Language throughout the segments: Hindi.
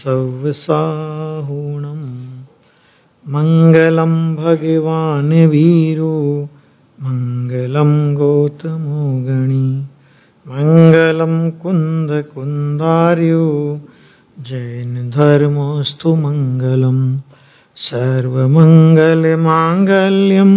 सव्यसाहुणं मङ्गलं भगवान् वीरो मङ्गलं गौतमो गणी मङ्गलं कुन्दकुन्दार्यो जैनधर्मोऽस्तु मङ्गलम् सर्वमङ्गलमाङ्गल्यं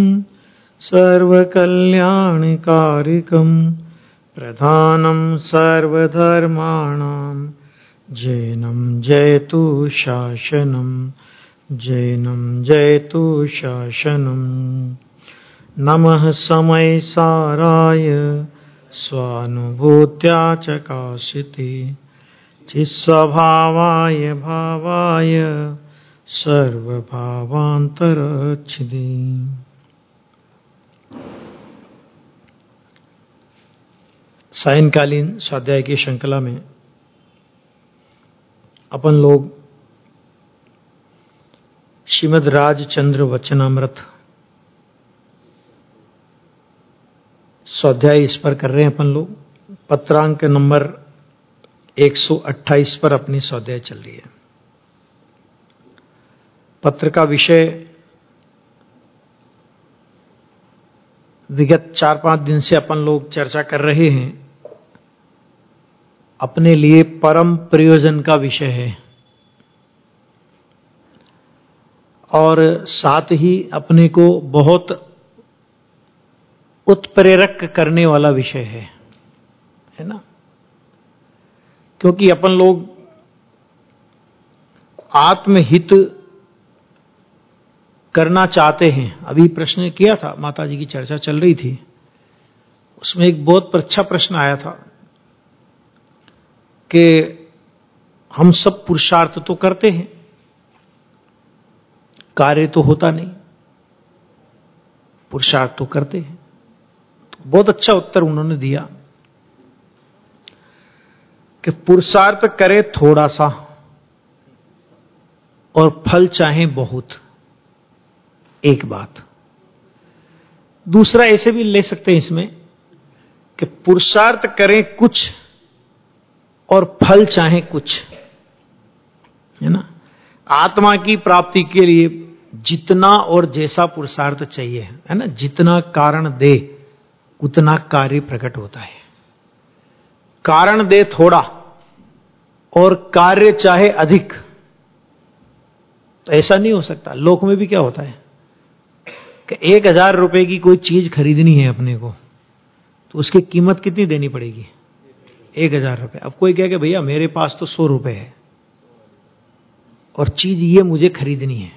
सर्वकल्याणकारिकं प्रधानं सर्वधर्माणां जैनं जयतु शासनं जैनं जयतु शासनं नमः समयसाराय स्वानुभूत्या चकाशिते चित्स्वभावाय भावाय सर्वभावान्तरच्छिदे। सायंकालीन स्वाध्याय की श्रृंखला में अपन लोग श्रीमद् राजचंद्र वचनामृत स्वाध्याय इस पर कर रहे हैं। अपन लोग पत्रांक नंबर 128 पर अपनी स्वाध्याय चल रही है। पत्र का विषय विगत 4-5 दिन से अपन लोग चर्चा कर रहे हैं, अपने लिए परम प्रयोजन का विषय है और साथ ही अपने को बहुत उत्प्रेरक करने वाला विषय है ना। क्योंकि अपन लोग आत्महित करना चाहते हैं। अभी प्रश्न किया था, माता जी की चर्चा चल रही थी, उसमें एक बहुत अच्छा प्रश्न आया था कि हम सब पुरुषार्थ तो करते हैं, कार्य तो होता नहीं, पुरुषार्थ तो करते हैं। तो बहुत अच्छा उत्तर उन्होंने दिया कि पुरुषार्थ करे थोड़ा सा और फल चाहे बहुत, एक बात। दूसरा ऐसे भी ले सकते हैं इसमें कि पुरुषार्थ करें कुछ और फल चाहे कुछ, है ना। आत्मा की प्राप्ति के लिए जितना और जैसा पुरुषार्थ चाहिए, है ना, जितना कारण दे उतना कार्य प्रकट होता है। कारण दे थोड़ा और कार्य चाहे अधिक, तो ऐसा नहीं हो सकता। लोक में भी क्या होता है कि 1000 रुपए की कोई चीज खरीदनी है अपने को, तो उसकी कीमत कितनी देनी पड़ेगी? 1000 रुपए। अब कोई कहे कि भैया मेरे पास तो 100 रुपए है और चीज ये मुझे खरीदनी है,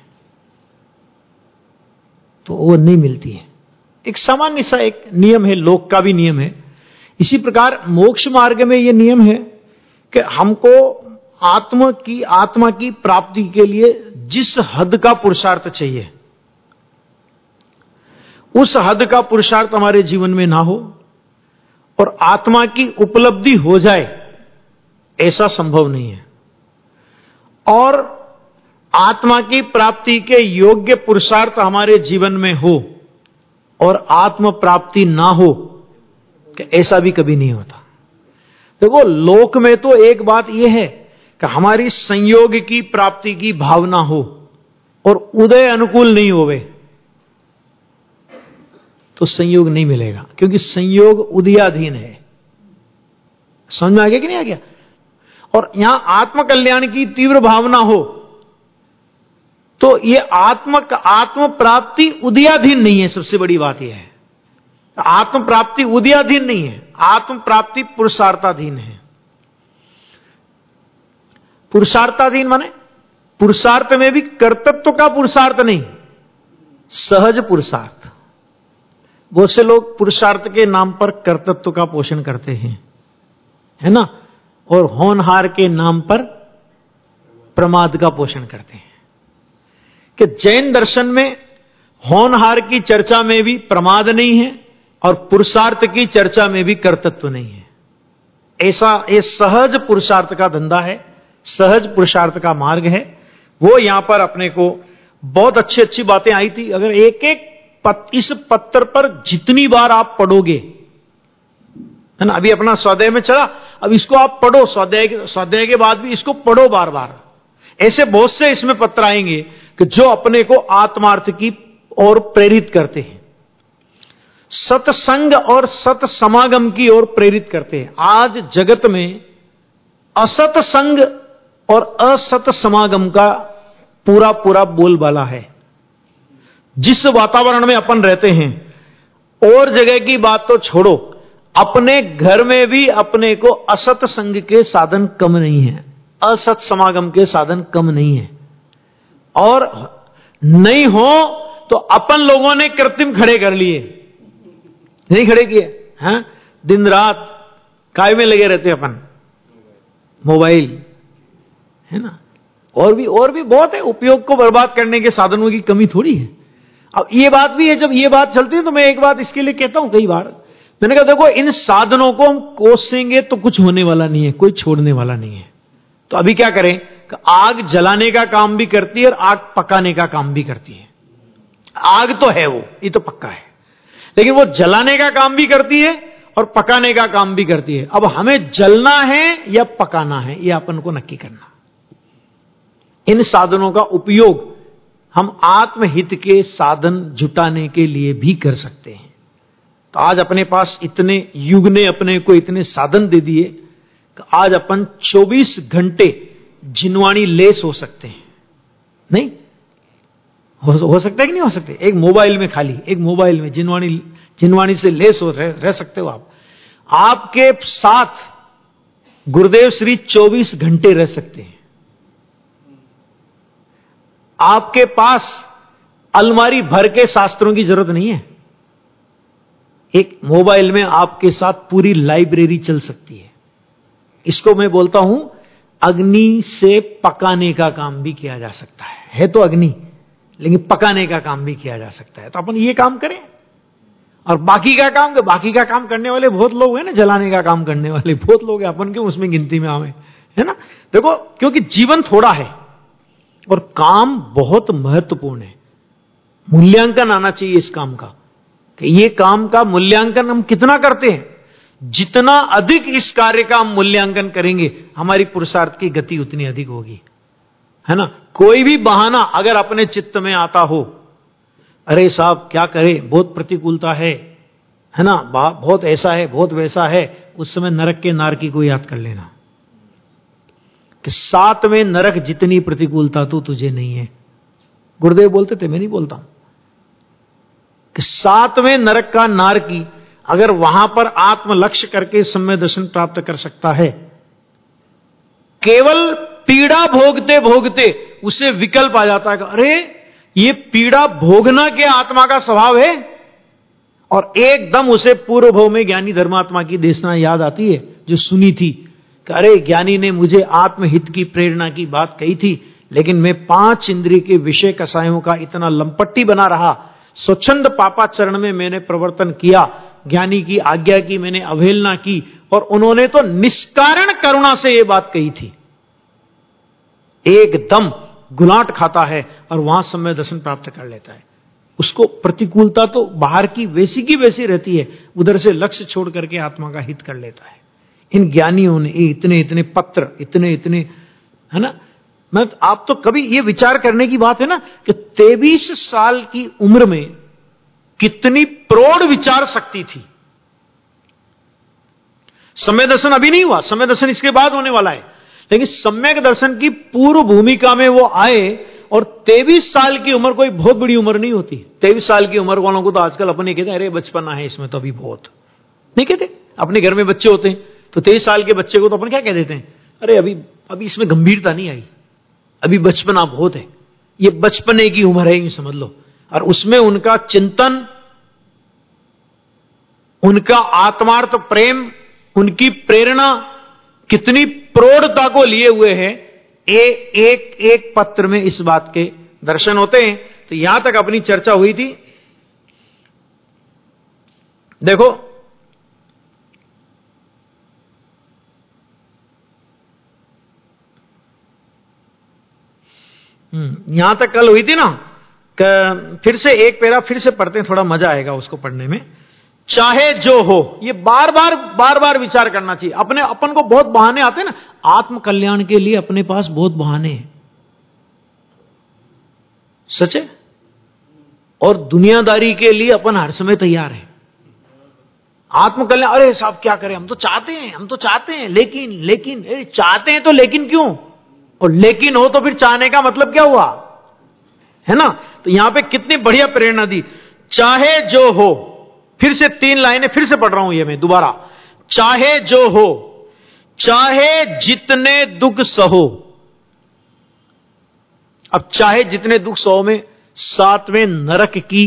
तो वो नहीं मिलती है। एक सामान्य सा एक नियम है, लोक का भी नियम है। इसी प्रकार मोक्ष मार्ग में यह नियम है कि हमको आत्मा की प्राप्ति के लिए जिस हद का पुरुषार्थ चाहिए, उस हद का पुरुषार्थ हमारे जीवन में ना हो और आत्मा की उपलब्धि हो जाए, ऐसा संभव नहीं है। और आत्मा की प्राप्ति के योग्य पुरुषार्थ हमारे जीवन में हो और आत्म प्राप्ति ना हो, कि ऐसा भी कभी नहीं होता। देखो, लोक में तो एक बात यह है कि हमारी संयोग की प्राप्ति की भावना हो और उदय अनुकूल नहीं होवे तो संयोग नहीं मिलेगा, क्योंकि संयोग उदयाधीन है। समझ में आ गया कि नहीं आ गया? और यहां आत्मकल्याण की तीव्र भावना हो तो यह आत्म प्राप्ति उदयाधीन नहीं है। सबसे बड़ी बात यह है, आत्म प्राप्ति उदयाधीन नहीं है, आत्म प्राप्ति पुरुषार्थाधीन है। पुरुषार्थाधीन माने पुरुषार्थ में भी कर्तृत्व का पुरुषार्थ नहीं, सहज पुरुषार्थ। बहुत से लोग पुरुषार्थ के नाम पर कर्तृत्व का पोषण करते हैं, है ना, और होनहार के नाम पर प्रमाद का पोषण करते हैं। कि जैन दर्शन में होनहार की चर्चा में भी प्रमाद नहीं है और पुरुषार्थ की चर्चा में भी कर्तृत्व नहीं है। ऐसा ये सहज पुरुषार्थ का धंधा है, सहज पुरुषार्थ का मार्ग है। वो यहां पर अपने को बहुत अच्छी अच्छी बातें आई थी। अगर एक एक इस पत्र पर जितनी बार आप पढ़ोगे, है ना, अभी अपना स्वाध्याय में चला, अब इसको आप पढ़ो, स्वाध्याय के बाद भी इसको पढ़ो बार बार। ऐसे बहुत से इसमें पत्र आएंगे कि जो अपने को आत्मार्थ की ओर प्रेरित करते हैं, सत्संग और सत समागम की ओर प्रेरित करते हैं। आज जगत में असत्संग और असत समागम का पूरा पूरा बोलबाला है। जिस वातावरण में अपन रहते हैं, और जगह की बात तो छोड़ो, अपने घर में भी अपने को असत संग के साधन कम नहीं है, असत समागम के साधन कम नहीं है। और नहीं हो तो अपन लोगों ने कृत्रिम खड़े कर लिए, नहीं खड़े किए हैं? दिन रात काय में लगे रहते अपन, मोबाइल है ना, और भी बहुत है। उपयोग को बर्बाद करने के साधनों की कमी थोड़ी है। अब ये बात भी है, जब ये बात चलती है तो मैं एक बात इसके लिए कहता हूं, कई बार मैंने कहा देखो, इन साधनों को हम कोसेंगे तो कुछ होने वाला नहीं है, कोई छोड़ने वाला नहीं है। तो अभी क्या करें कि आग जलाने का काम भी करती है और आग पकाने का काम भी करती है। आग तो है, वो ये तो पक्का है, लेकिन वो जलाने का काम भी करती है और पकाने का काम भी करती है। अब हमें जलना है या पकाना है, यह अपन को नक्की करना। इन साधनों का उपयोग हम आत्महित के साधन जुटाने के लिए भी कर सकते हैं। तो आज अपने पास इतने युग ने अपने को इतने साधन दे दिए कि आज अपन 24 घंटे जिनवाणी लेस हो सकते हैं। नहीं हो सकता है कि नहीं हो सकते? एक मोबाइल में, खाली एक मोबाइल में जिनवाणी से लेस हो रह सकते हो आप। आपके साथ गुरुदेव श्री 24 घंटे रह सकते हैं। आपके पास अलमारी भर के शास्त्रों की जरूरत नहीं है। एक मोबाइल में आपके साथ पूरी लाइब्रेरी चल सकती है। इसको मैं बोलता हूं, अग्नि से पकाने का काम भी किया जा सकता है तो अग्नि, लेकिन पकाने का काम भी किया जा सकता है। तो अपन ये काम करें, और बाकी का काम करने वाले बहुत लोग हैं ना, जलाने का काम करने वाले बहुत लोग हैं, अपन क्यों उसमें गिनती में आवे, है ना? देखो, क्योंकि जीवन थोड़ा है और काम बहुत महत्वपूर्ण है। मूल्यांकन आना चाहिए इस काम का, कि ये काम का मूल्यांकन हम कितना करते हैं। जितना अधिक इस कार्य का हम मूल्यांकन करेंगे, हमारी पुरुषार्थ की गति उतनी अधिक होगी, है ना? कोई भी बहाना अगर अपने चित्त में आता हो, अरे साहब क्या करें, बहुत प्रतिकूलता है ना, बहुत ऐसा है, बहुत वैसा है, उस समय नरक के नारकी को याद कर लेना कि 7वें नरक जितनी प्रतिकूलता तो तुझे नहीं है। गुरुदेव बोलते थे, मैं नहीं बोलता हूं, कि 7वें नरक का नारकी अगर वहां पर आत्म लक्ष्य करके सम्य दर्शन प्राप्त कर सकता है, केवल पीड़ा भोगते भोगते उसे विकल्प आ जाता है कि अरे ये पीड़ा भोगना क्या आत्मा का स्वभाव है, और एकदम उसे पूर्व भव में ज्ञानी धर्मात्मा की देशना याद आती है जो सुनी थी कि अरे ज्ञानी ने मुझे आत्महित की प्रेरणा की बात कही थी, लेकिन मैं 5 इंद्रिय के विषय कसायों का इतना लंपट्टी बना रहा, स्वच्छंद पापाचरण में मैंने प्रवर्तन किया, ज्ञानी की आज्ञा की मैंने अवहेलना की, और उन्होंने तो निष्कारण करुणा से यह बात कही थी। एकदम गुलाट खाता है और वहां सम्य दर्शन प्राप्त कर लेता है। उसको प्रतिकूलता तो बाहर की वैसी की वैसी रहती है, उधर से लक्ष्य छोड़ करके आत्मा का हित कर लेता है। इन ज्ञानियों ने इतने इतने पत्र, इतने इतने, है ना, मैं आप तो कभी ये विचार करने की बात है ना कि 23 साल की उम्र में कितनी प्रौढ़ विचार शक्ति थी। सम्यक दर्शन अभी नहीं हुआ, सम्यक दर्शन इसके बाद होने वाला है, लेकिन सम्यक दर्शन की पूर्व भूमिका में वो आए, और 23 साल की उम्र कोई बहुत बड़ी उम्र नहीं होती। 23 साल की उम्र वालों को तो आजकल अपने कहते हैं अरे बचपना है इसमें तो अभी बहुत, नहीं कहते? अपने घर में बच्चे होते हैं तो 23 साल के बच्चे को तो अपन क्या कह देते हैं, अरे अभी इसमें गंभीरता नहीं आई, अभी बचपना बहुत है, ये बचपने की उम्र है, यूं समझ लो। और उसमें उनका चिंतन, उनका आत्मार्थ प्रेम, उनकी प्रेरणा कितनी प्रौढ़ता को लिए हुए है, एक एक पत्र में इस बात के दर्शन होते हैं। तो यहां तक अपनी चर्चा हुई थी। देखो, यहां तक कल हुई थी ना, फिर से एक पैरा फिर से पढ़ते हैं, थोड़ा मजा आएगा उसको पढ़ने में। चाहे जो हो, ये बार बार विचार करना चाहिए। अपन को बहुत बहाने आते हैं ना, आत्म कल्याण के लिए अपने पास बहुत बहाने हैं। सच है। और दुनियादारी के लिए अपन हर समय तैयार हैं। आत्मकल्याण, अरे साहब क्या करें, हम तो चाहते हैं, लेकिन चाहते हैं तो लेकिन क्यों? और लेकिन हो तो फिर चाहने का मतलब क्या हुआ, है ना? तो यहां पे कितनी बढ़िया प्रेरणा दी। चाहे जो हो, फिर से 3 लाइनें फिर से पढ़ रहा हूं ये मैं दोबारा। चाहे जो हो, चाहे जितने दुख सहो। अब चाहे जितने दुख सहो में 7वें नरक की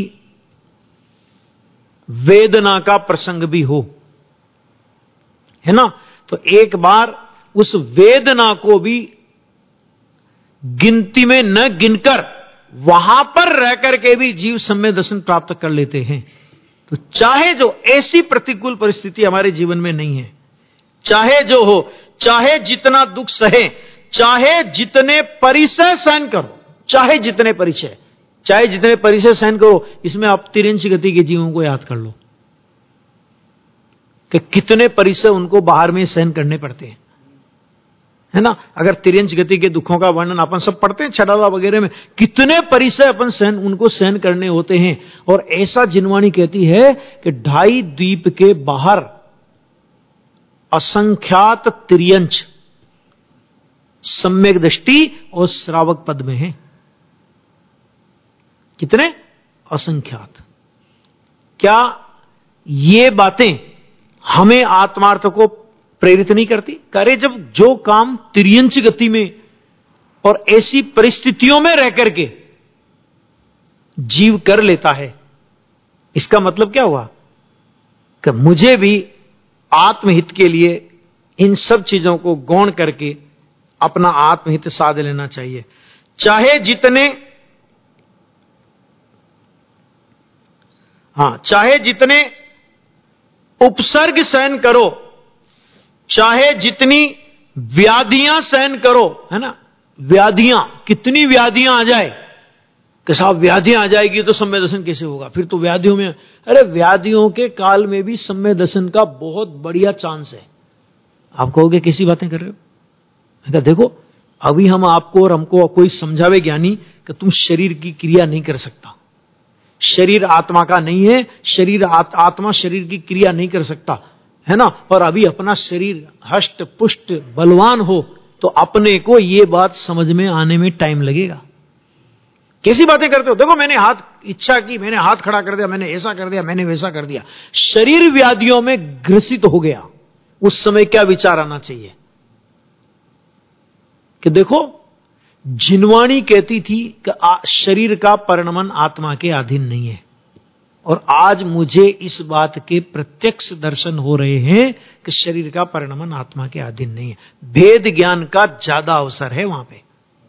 वेदना का प्रसंग भी हो, है ना? तो एक बार उस वेदना को भी गिनती में न गिनकर वहां पर रह करके भी जीव सम्य दर्शन प्राप्त कर लेते हैं। तो चाहे जो ऐसी प्रतिकूल परिस्थिति हमारे जीवन में नहीं है, चाहे जो हो, चाहे जितना दुख सहे, चाहे जितने परिचय सहन करो, चाहे जितने परिचय सहन करो। इसमें आप तिरंची गति के जीवों को याद कर लो कि कितने परिचय उनको बाहर में सहन करने पड़ते हैं, है ना? अगर तिरंच गति के दुखों का वर्णन अपन सब पढ़ते हैं छड़ावा वगैरह में, कितने परिचय अपन उनको सहन करने होते हैं। और ऐसा जिनवाणी कहती है कि 2.5 द्वीप के बाहर असंख्यात तिर्यंच सम्यक दृष्टि और श्रावक पद में है। कितने? असंख्यात। क्या ये बातें हमें आत्मार्थ को प्रेरित नहीं करती? करे जब जो काम तिर्यंच गति में और ऐसी परिस्थितियों में रह करके जीव कर लेता है, इसका मतलब क्या हुआ कि मुझे भी आत्महित के लिए इन सब चीजों को गौण करके अपना आत्महित साध लेना चाहिए। चाहे जितने उपसर्ग सहन करो, चाहे जितनी व्याधियां सहन करो, है ना? व्याधियां, कितनी व्याधियां आ जाए कि साहब व्याधियां आ जाएगी तो सम्य दर्शन कैसे होगा? फिर तो व्याधियों में, अरे व्याधियों के काल में भी सम्य दर्शन का बहुत बढ़िया चांस है। आप कहोगे कैसी बातें कर रहे हो? मैं देखो, अभी हम आपको और हमको कोई समझावे ज्ञानी कि तुम शरीर की क्रिया नहीं कर सकता, शरीर आत्मा का नहीं है, आत्मा शरीर की क्रिया नहीं कर सकता, है ना? और अभी अपना शरीर हष्ट पुष्ट बलवान हो तो अपने को यह बात समझ में आने में टाइम लगेगा। कैसी बातें करते हो? देखो मैंने इच्छा की, मैंने हाथ खड़ा कर दिया, मैंने ऐसा कर दिया, मैंने वैसा कर दिया, शरीर व्याधियों में ग्रसित हो गया। उस समय क्या विचार आना चाहिए कि देखो, जिनवाणी कहती थी कि शरीर का परिणमन आत्मा के अधीन नहीं है, और आज मुझे इस बात के प्रत्यक्ष दर्शन हो रहे हैं कि शरीर का परिणमन आत्मा के अधीन नहीं है। भेद ज्ञान का ज्यादा अवसर है वहां पे।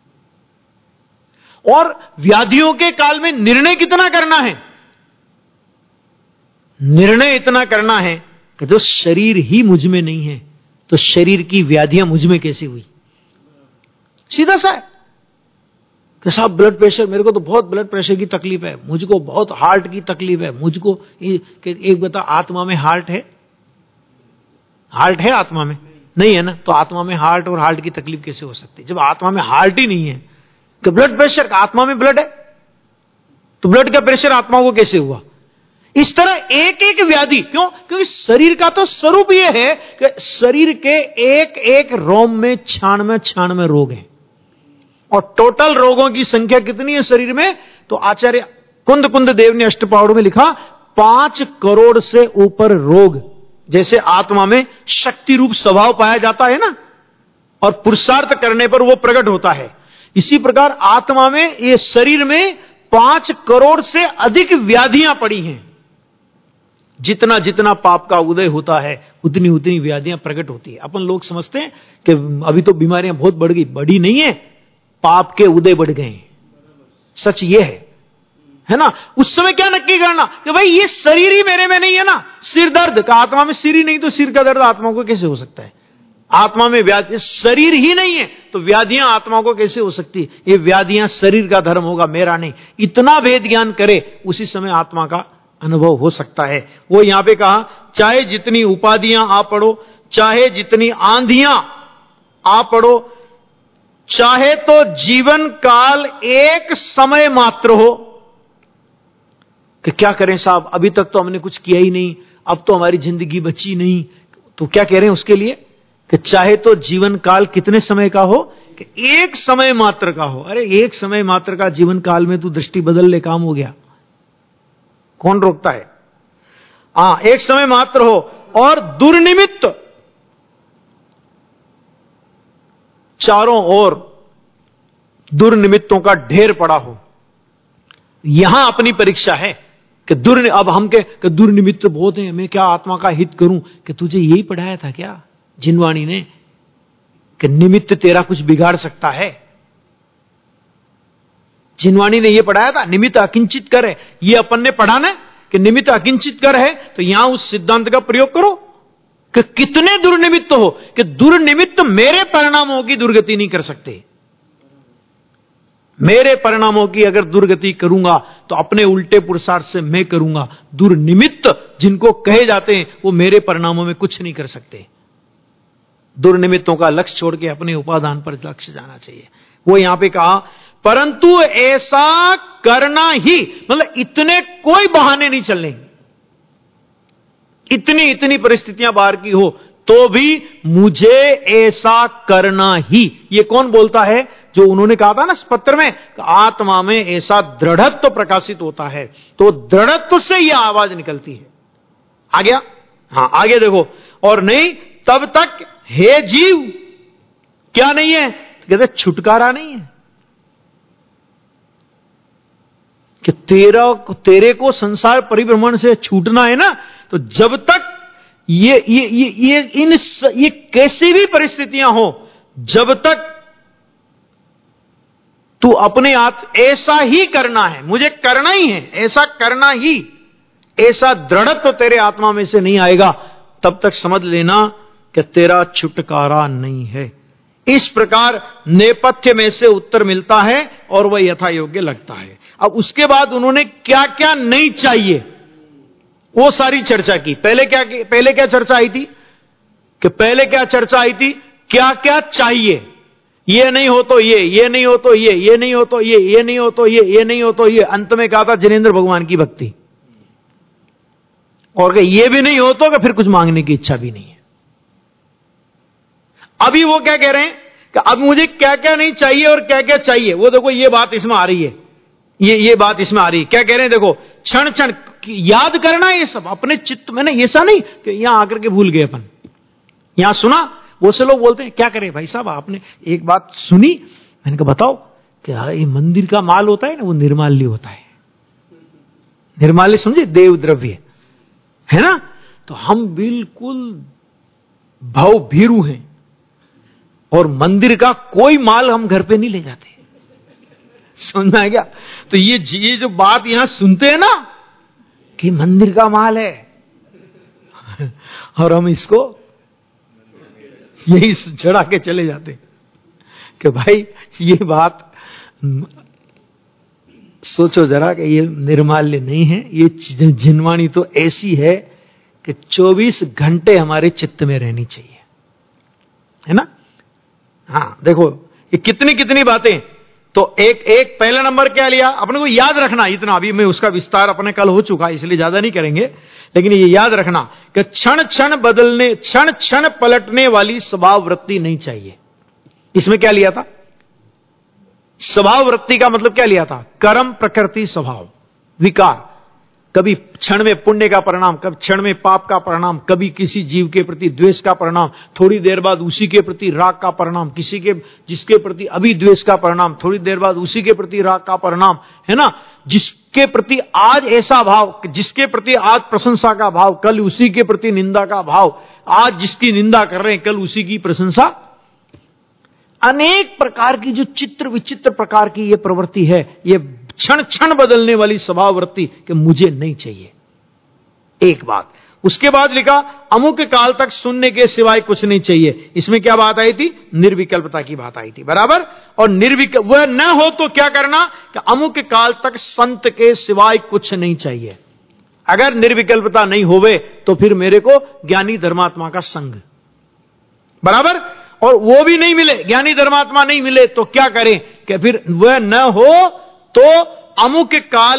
और व्याधियों के काल में निर्णय कितना करना है? निर्णय इतना करना है कि जो शरीर ही मुझ में नहीं है तो शरीर की व्याधियां मुझ में कैसे हुई? सीधा सा है कि साहब ब्लड प्रेशर, मेरे को तो बहुत ब्लड प्रेशर की तकलीफ है, मुझको बहुत हार्ट की तकलीफ है, मुझको एक बता, आत्मा में हार्ट है? हार्ट है आत्मा में? नहीं है ना? तो आत्मा में हार्ट और हार्ट की तकलीफ कैसे हो सकती है जब आत्मा में हार्ट ही नहीं है? कि ब्लड प्रेशर, आत्मा में ब्लड है तो ब्लड का प्रेशर आत्मा को कैसे हुआ? इस तरह एक एक व्याधि, क्यों? क्योंकि शरीर का तो स्वरूप यह है कि शरीर के एक एक रोम में 96 रोग हैं, और टोटल रोगों की संख्या कितनी है शरीर में? तो आचार्य कुंद देव ने अष्टपहड़ में लिखा 5 करोड़ से ऊपर रोग। जैसे आत्मा में शक्ति रूप स्वभाव पाया जाता है ना, और पुरुषार्थ करने पर वो प्रकट होता है, इसी प्रकार आत्मा में, ये शरीर में 5 करोड़ से अधिक व्याधियां पड़ी हैं। जितना जितना पाप का उदय होता है उतनी उतनी व्याधियां प्रकट होती है। अपन लोग समझते हैं कि अभी तो बीमारियां बहुत बढ़ गई, बढ़ी नहीं है, पाप के उदय बढ़ गए। सच ये है ना? उस समय क्या नक्की करना कि भाई ये शरीर ही मेरे में नहीं है ना। सिर दर्द का, आत्मा में सिर ही नहीं तो सिर का दर्द आत्मा को कैसे हो सकता है? आत्मा में व्याधि, शरीर ही नहीं है तो व्याधियां आत्मा को कैसे हो सकती है? ये व्याधियां शरीर का धर्म होगा, मेरा नहीं। इतना भेद ज्ञान करे उसी समय आत्मा का अनुभव हो सकता है। वो यहां पे कहा, चाहे जितनी उपाधियां आ पड़ो, चाहे जितनी आंधियां आ पड़ो, चाहे तो जीवन काल एक समय मात्र हो। कि क्या करें साहब, अभी तक तो हमने कुछ किया ही नहीं, अब तो हमारी जिंदगी बची नहीं, तो क्या कह रहे हैं उसके लिए कि चाहे तो जीवन काल कितने समय का हो, कि एक समय मात्र का हो। अरे एक समय मात्र का जीवन काल में तू दृष्टि बदल ले, काम हो गया, कौन रोकता है। एक समय मात्र हो और दुर्निमित्त, चारों ओर दुर्निमित्तों का ढेर पड़ा हो। यहां अपनी परीक्षा है कि अब हम के दुर्निमित्त बहुत हैं, मैं क्या आत्मा का हित करूं। कि तुझे यही पढ़ाया था क्या जिनवाणी ने, कि निमित्त तेरा कुछ बिगाड़ सकता है। जिनवाणी ने यह पढ़ाया था निमित्त अकिंचित कर है। यह अपन ने पढ़ा ना कि निमित्त अकिंचित कर है, तो यहां उस सिद्धांत का प्रयोग करो कि कितने दुर्निमित्त हो, कि दुर्निमित्त मेरे परिणामों की दुर्गति नहीं कर सकते। मेरे परिणामों की अगर दुर्गति करूंगा तो अपने उल्टे पुरुषार्थ से मैं करूंगा। दुर्निमित्त जिनको कहे जाते हैं वो मेरे परिणामों में कुछ नहीं कर सकते। दुर्निमित्तों का लक्ष्य छोड़ के अपने उपादान पर लक्ष्य जाना चाहिए। वो यहां पे कहा परंतु ऐसा करना ही, मतलब इतने कोई बहाने नहीं चलने, इतनी परिस्थितियां बाहर की हो तो भी मुझे ऐसा करना ही। ये कौन बोलता है, जो उन्होंने कहा था ना इस पत्र में, आत्मा में ऐसा दृढ़त्व प्रकाशित होता है, तो दृढ़त्व से यह आवाज निकलती है। आ गया? हां आगे देखो, और नहीं तब तक हे जीव क्या नहीं है, तो कहते छुटकारा नहीं है। कि तेरे को संसार परिभ्रमण से छूटना है ना, तो जब तक ये कैसी भी परिस्थितियां हो, जब तक तू अपने आप ऐसा ही करना है, मुझे करना ही है, ऐसा करना ही, ऐसा दृढ़त्व तेरे आत्मा में से नहीं आएगा, तब तक समझ लेना कि तेरा छुटकारा नहीं है। इस प्रकार नेपथ्य में से उत्तर मिलता है और वह यथा योग्य लगता है। अब उसके बाद उन्होंने क्या क्या नहीं चाहिए वो सारी चर्चा की। पहले क्या चर्चा आई थी, कि पहले क्या चर्चा आई थी, क्या क्या चाहिए, ये नहीं हो तो ये नहीं हो तो ये नहीं हो तो ये नहीं हो तो ये नहीं हो तो ये। अंत में कहा था जिनेंद्र भगवान की भक्ति, और ये भी नहीं हो तो फिर कुछ मांगने की इच्छा भी नहीं है। अभी वो क्या कह रहे हैं कि अब मुझे क्या क्या नहीं चाहिए और क्या क्या चाहिए, वो देखो ये बात इसमें आ रही है, ये बात इसमें आ रही है। क्या कह रहे हैं देखो, क्षण क्षण याद करना ये सब अपने चित्त में ना, ऐसा नहीं कि यहां आकर के भूल गए अपन, यहां सुना। वो से लोग बोलते हैं क्या करें भाई साहब, आपने एक बात सुनी, मैंने कहा बताओ, कि ये मंदिर का माल होता है ना, वो निर्माल्य होता है। निर्माल्य समझे, देव द्रव्य है ना। तो हम बिल्कुल भवभीरू हैं और मंदिर का कोई माल हम घर पे नहीं ले जाते। समझ में आ गया? तो ये जो बात यहां सुनते हैं ना कि मंदिर का माल है, और हम इसको यही चढ़ा के चले जाते कि भाई ये बात सोचो जरा कि ये निर्माल्य नहीं है। ये जिनवाणी तो ऐसी है कि 24 घंटे हमारे चित्त में रहनी चाहिए, है ना। हां देखो ये कितनी बातें। तो एक पहला नंबर क्या लिया अपने को याद रखना, इतना अभी मैं उसका विस्तार अपने कल हो चुका इसलिए ज्यादा नहीं करेंगे, लेकिन ये याद रखना कि क्षण क्षण पलटने वाली स्वभाव वृत्ति नहीं चाहिए। इसमें क्या लिया था, स्वभाव वृत्ति का मतलब क्या लिया था, कर्म प्रकृति स्वभाव विकार। कभी क्षण में पुण्य का परिणाम, कभी क्षण में पाप का परिणाम, कभी किसी जीव के प्रति द्वेष का परिणाम, थोड़ी देर बाद उसी के प्रति राग का परिणाम, जिसके प्रति अभी द्वेष का परिणाम, थोड़ी देर बाद उसी के प्रति राग का परिणाम, है ना। जिसके प्रति आज ऐसा भाव, जिसके प्रति आज प्रशंसा का भाव, कल उसी के प्रति निंदा का भाव, आज जिसकी निंदा कर रहे हैं कल उसी की प्रशंसा। अनेक प्रकार की जो चित्र विचित्र प्रकार की ये प्रवृत्ति है, ये क्षण क्षण बदलने वाली स्वभाव वृत्ति कि मुझे नहीं चाहिए, एक बात। उसके बाद लिखा अमुक काल तक सुनने के सिवाय कुछ नहीं चाहिए। इसमें क्या बात आई थी, निर्विकल्पता की बात आई थी, बराबर। और वह न हो तो क्या करना, कि अमुक काल तक संत के सिवाय कुछ नहीं चाहिए। अगर निर्विकल्पता नहीं होवे तो फिर मेरे को ज्ञानी धर्मात्मा का संग, बराबर। और वो भी नहीं मिले, ज्ञानी धर्मात्मा नहीं मिले, तो क्या करें कि फिर वह न हो तो अमुक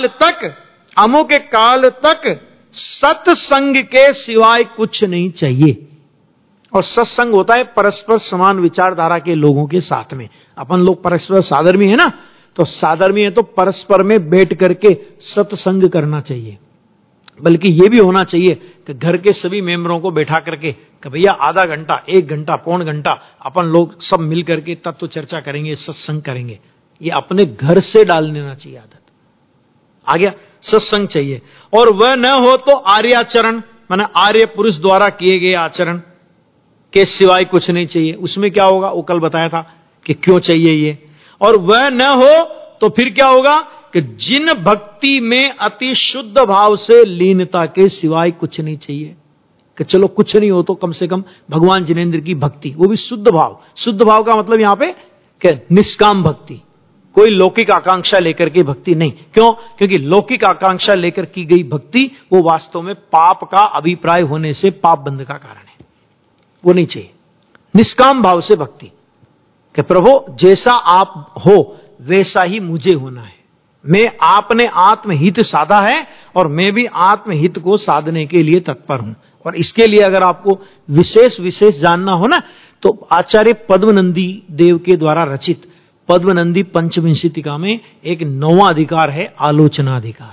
काल तक सत्संग के सिवाय कुछ नहीं चाहिए। और सत्संग होता है परस्पर समान विचारधारा के लोगों के साथ में। अपन लोग परस्पर साधर्मी है ना, तो साधर्मी है तो परस्पर में बैठ करके सत्संग करना चाहिए। बल्कि यह भी होना चाहिए कि घर के सभी मेंबरों को बैठा करके कि भैया आधा घंटा, 1 घंटा, पौन घंटा अपन लोग सब मिल करके तत्व चर्चा करेंगे, सत्संग करेंगे। ये अपने घर से डाल लेना चाहिए आदत। आ गया, सत्संग चाहिए। और वह न हो तो आर्याचरण, माने आर्य पुरुष द्वारा किए गए आचरण के सिवाय कुछ नहीं चाहिए। उसमें क्या होगा वो कल बताया था कि क्यों चाहिए ये। और वह न हो तो फिर क्या होगा कि जिन भक्ति में अति शुद्ध भाव से लीनता के सिवाय कुछ नहीं चाहिए। कि चलो कुछ नहीं हो तो कम से कम भगवान जिनेंद्र की भक्ति, वो भी शुद्ध भाव। शुद्ध भाव का मतलब यहां पे कि निष्काम भक्ति, कोई लौकिक आकांक्षा लेकर के भक्ति नहीं। क्यों? क्योंकि लौकिक आकांक्षा लेकर की गई भक्ति वो वास्तव में पाप का अभिप्राय होने से पाप बंध का कारण है, वो नहीं चाहिए। निष्काम भाव से भक्ति कि प्रभु जैसा आप हो वैसा ही मुझे होना है, मैं आपने आत्महित साधा है और मैं भी आत्महित को साधने के लिए तत्पर हूं। और इसके लिए अगर आपको विशेष जानना हो ना, तो आचार्य पद्मनंदी देव के द्वारा रचित पद्मनंदी पंचविंशतिका में एक 9वां अधिकार है, आलोचना अधिकार।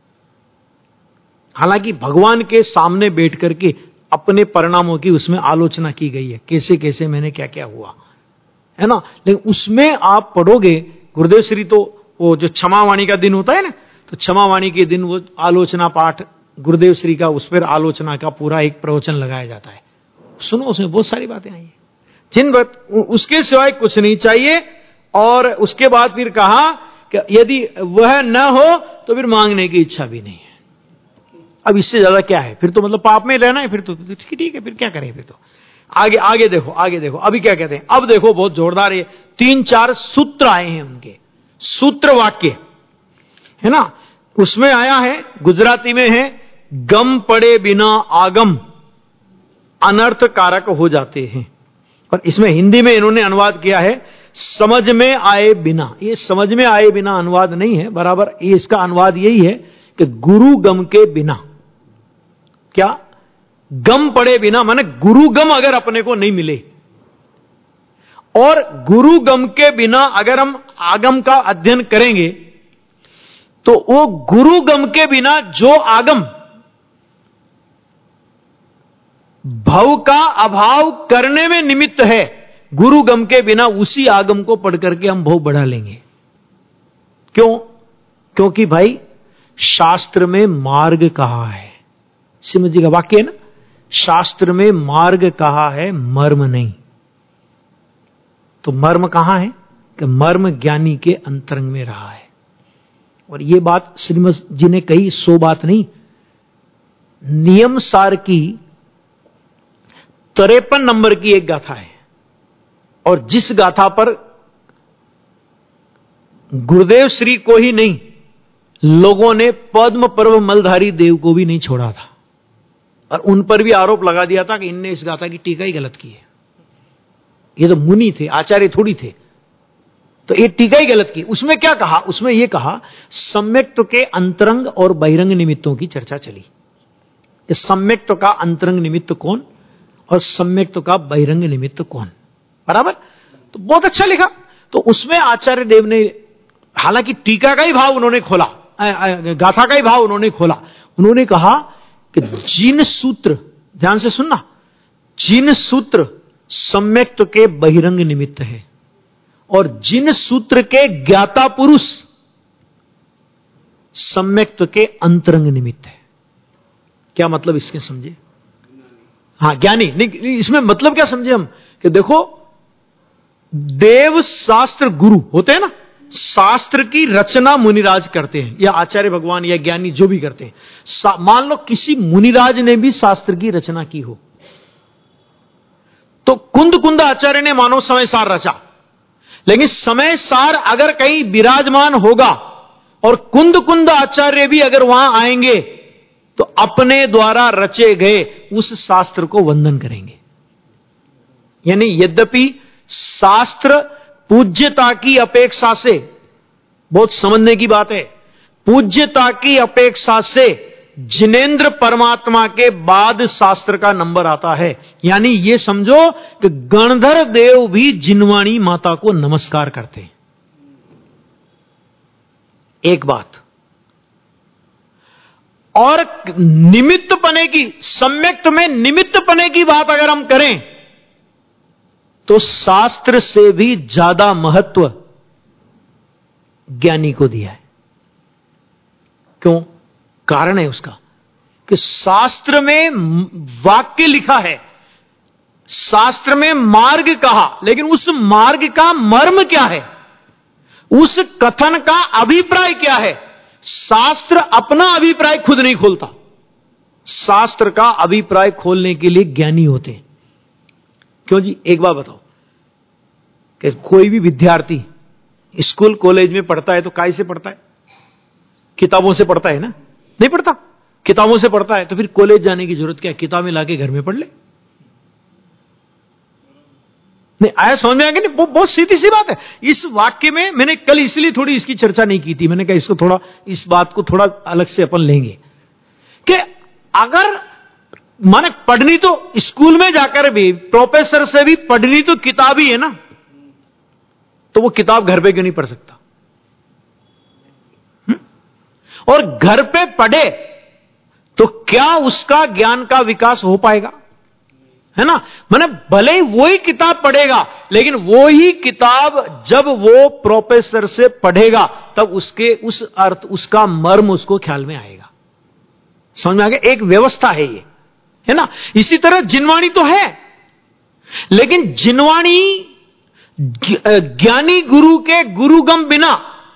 हालांकि भगवान के सामने बैठ करके अपने परिणामों की उसमें आलोचना की गई है, कैसे कैसे मैंने क्या क्या हुआ है ना। लेकिन उसमें आप पढ़ोगे, गुरुदेव श्री तो वो जो क्षमावाणी का दिन होता है ना, तो क्षमावाणी के दिन वो आलोचना पाठ गुरुदेव श्री का, उस पर आलोचना का पूरा एक प्रवचन लगाया जाता है। सुनो, उसमें बहुत सारी बातें आई है, उसके सिवाय कुछ नहीं चाहिए। और उसके बाद फिर कहा कि यदि वह न हो तो फिर मांगने की इच्छा भी नहीं है। अब इससे ज्यादा क्या है, फिर तो मतलब पाप में रहना है, फिर तो ठीक है, फिर क्या करें। फिर तो आगे देखो अभी क्या कहते हैं। अब देखो बहुत जोरदार ये 3-4 सूत्र आए हैं, उनके सूत्र वाक्य है ना। उसमें आया है, गुजराती में है, गम पड़े बिना आगम अनर्थ कारक हो जाते हैं। और इसमें हिंदी में इन्होंने अनुवाद किया है, समझ में आए बिना। ये समझ में आए बिना अनुवाद नहीं है, बराबर ये इसका अनुवाद यही है कि गुरु गम के बिना। क्या? गम पड़े बिना, माने गुरु गम अगर अपने को नहीं मिले, और गुरु गम के बिना अगर हम आगम का अध्ययन करेंगे तो वो गुरु गम के बिना जो आगम भव का अभाव करने में निमित्त है, गुरु गम के बिना उसी आगम को पढ़ करके हम भव बढ़ा लेंगे। क्यों? क्योंकि भाई शास्त्र में मार्ग कहा है, श्रीमद जी का वाक्य है ना, शास्त्र में मार्ग कहा है, मर्म नहीं। तो मर्म कहां है? कि मर्म ज्ञानी के अंतरंग में रहा है। और यह बात श्रीमद जी ने कही, 100 बात नहीं, नियम सार की 53 नंबर की एक गाथा है। और जिस गाथा पर गुरुदेव श्री को ही नहीं, लोगों ने पद्म पर्व मलधारी देव को भी नहीं छोड़ा था, और उन पर भी आरोप लगा दिया था कि इनने इस गाथा की टीका ही गलत की है। ये तो मुनि थे, आचार्य थोड़ी थे, तो ये टीका ही गलत की। उसमें क्या कहा? उसमें यह कहा, सम्यक्त्व के अंतरंग और बहिरंग निमित्तों की चर्चा चली। सम्यक्त्व का अंतरंग निमित्त कौन और सम्यक्त्व का बहिरंग निमित्त कौन, बराबर। तो बहुत अच्छा लिखा। तो उसमें आचार्य देव ने, हालांकि टीका का ही भाव उन्होंने खोला, गाथा का ही भाव उन्होंने खोला। उन्होंने कहा कि जिन सूत्र, ध्यान से सुनना, जिन सूत्र सम्यक्त्व के बहिरंग निमित्त है और जिन सूत्र के ज्ञाता पुरुष सम्यक्त्व के अंतरंग निमित्त है। क्या मतलब इसके समझे? हां, ज्ञानी नहीं, इसमें मतलब क्या समझे हम कि देखो, देव शास्त्र गुरु होते हैं ना, शास्त्र की रचना मुनिराज करते हैं, या आचार्य भगवान या ज्ञानी जो भी करते हैं। मान लो किसी मुनिराज ने भी शास्त्र की रचना की हो, तो कुंद आचार्य ने मानो समय सार रचा, लेकिन समय सार अगर कहीं विराजमान होगा और कुंद आचार्य भी अगर वहां आएंगे तो अपने द्वारा रचे गए उस शास्त्र को वंदन करेंगे। यानी यद्यपि शास्त्र पूज्यता की अपेक्षा से, बहुत समझने की बात है, पूज्यता की अपेक्षा से जिनेंद्र परमात्मा के बाद शास्त्र का नंबर आता है। यानी यह समझो कि गणधर देव भी जिनवाणी माता को नमस्कार करते हैं। एक बात। और निमित्त पने की, सम्यक्त में निमित्त पने की बात अगर हम करें तो शास्त्र से भी ज्यादा महत्व ज्ञानी को दिया है। क्यों? कारण है उसका कि शास्त्र में वाक्य लिखा है, शास्त्र में मार्ग कहा, लेकिन उस मार्ग का मर्म क्या है, उस कथन का अभिप्राय क्या है? शास्त्र अपना अभिप्राय खुद नहीं खोलता, शास्त्र का अभिप्राय खोलने के लिए ज्ञानी होते हैं। क्यों जी? एक बात बताओ कि कोई भी विद्यार्थी स्कूल कॉलेज में पढ़ता है तो काय से पढ़ता है? किताबों से पढ़ता है ना? नहीं पढ़ता। किताबों से पढ़ता है तो फिर कॉलेज जाने की जरूरत क्या? किताबें लाके घर में पढ़ ले। नहीं आया समझ में? आया कि नहीं? बहुत सीधी सी बात है। इस वाक्य में मैंने कल इसलिए थोड़ी इसकी चर्चा नहीं की थी, मैंने कहा इसको थोड़ा, इस बात को थोड़ा अलग से अपन लेंगे कि अगर माने पढ़नी तो स्कूल में जाकर भी, प्रोफेसर से भी पढ़नी तो किताब ही है ना, तो वो किताब घर पे क्यों नहीं पढ़ सकता? और घर पे पढ़े तो क्या उसका ज्ञान का विकास हो पाएगा? है ना? माने भले ही वही किताब पढ़ेगा, लेकिन वो ही किताब जब वो प्रोफेसर से पढ़ेगा तब उसके उस अर्थ, उसका मर्म उसको ख्याल में आएगा। समझ में आ गया? एक व्यवस्था है ये, है ना? इसी तरह जिनवाणी तो है, लेकिन जिनवाणी ज्ञानी गुरु के गुरुगम बिना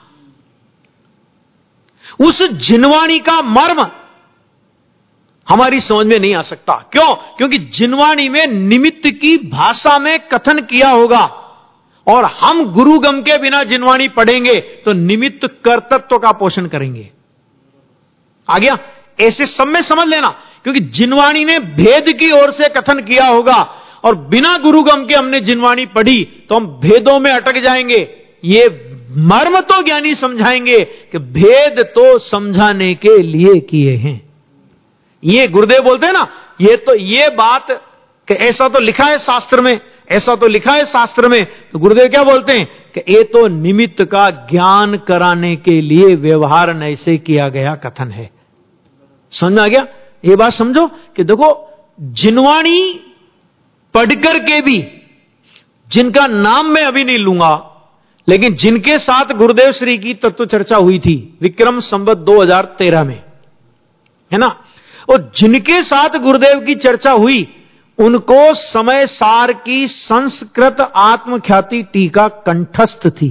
उस जिनवाणी का मर्म हमारी समझ में नहीं आ सकता। क्यों? क्योंकि जिनवाणी में निमित्त की भाषा में कथन किया होगा, और हम गुरुगम के बिना जिनवाणी पढ़ेंगे तो निमित्त कर्तृत्व का पोषण करेंगे। आ गया? ऐसे सब में समझ लेना, क्योंकि जिनवाणी ने भेद की ओर से कथन किया होगा, और बिना गुरुगम के हमने जिनवाणी पढ़ी तो हम भेदों में अटक जाएंगे। ये मर्म तो ज्ञानी समझाएंगे कि भेद तो समझाने के लिए किए हैं। ये गुरुदेव बोलते हैं ना, ये बात कि ऐसा तो लिखा है शास्त्र में, ऐसा तो लिखा है शास्त्र में, तो गुरुदेव क्या बोलते हैं कि ये तो निमित्त का ज्ञान कराने के लिए व्यवहार नैसे किया गया कथन है। समझ में आ गया? ये बात समझो कि देखो, जिनवाणी पढ़कर के भी, जिनका नाम मैं अभी नहीं लूंगा, लेकिन जिनके साथ गुरुदेव श्री की तत्व चर्चा हुई थी विक्रम संवत 2013 में, है ना, और जिनके साथ गुरुदेव की चर्चा हुई उनको समय सार की संस्कृत आत्मख्याति टीका कंठस्थ थी।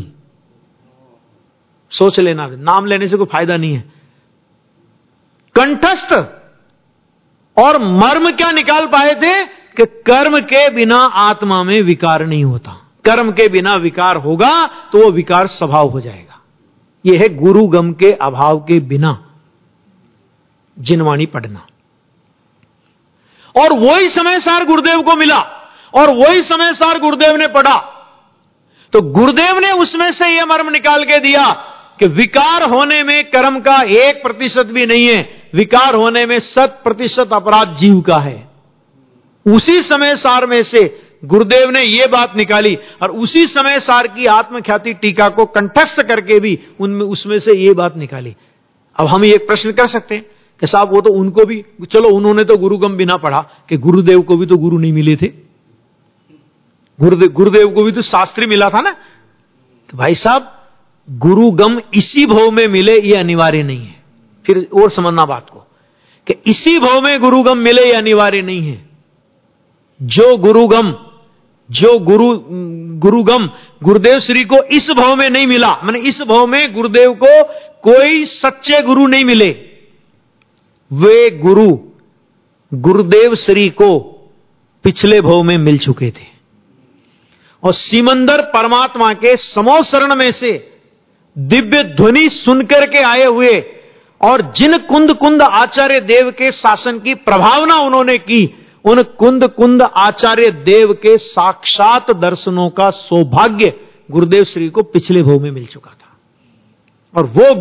सोच लेना, नाम लेने से कोई फायदा नहीं है। कंठस्थ। और मर्म क्या निकाल पाए थे कि कर्म के बिना आत्मा में विकार नहीं होता, कर्म के बिना विकार होगा तो वो विकार स्वभाव हो जाएगा। यह है गुरुगम के अभाव के बिना जिनवाणी पढ़ना। और वही समय सार गुरुदेव को मिला और वही समय सार गुरुदेव ने पढ़ा, तो गुरुदेव ने उसमें से यह मर्म निकाल के दिया कि विकार होने में कर्म का 1% भी नहीं है, विकार होने में 100% अपराध जीव का है। उसी समय सार में से गुरुदेव ने यह बात निकाली और उसी समय सार की आत्मख्याति टीका को कंठस्थ करके भी उसमें से यह बात निकाली। अब हम ये प्रश्न कर सकते हैं कि साहब वो तो उनको भी, चलो उन्होंने तो गुरुगम बिना पढ़ा, कि गुरुदेव को भी तो गुरु नहीं मिले थे, गुरुदेव को भी तो शास्त्री मिला था ना। तो भाई साहब, गुरुगम इसी भव में मिले ये अनिवार्य नहीं है। फिर और समझना बात को कि इसी भव में गुरुगम मिले ये अनिवार्य नहीं है। जो गुरुगम गुरुदेव श्री को इस भव में नहीं मिला, माने इस भव में गुरुदेव को कोई सच्चे गुरु नहीं मिले, वे गुरु गुरुदेव श्री को पिछले भव में मिल चुके थे। और सीमंदर परमात्मा के समोसरण में से दिव्य ध्वनि सुनकर के आए हुए और जिन कुंद कुंद आचार्य देव के शासन की प्रभावना उन्होंने की, उन कुंद कुंद आचार्य देव के साक्षात दर्शनों का सौभाग्य गुरुदेव श्री को पिछले भव में मिल चुका था। और वो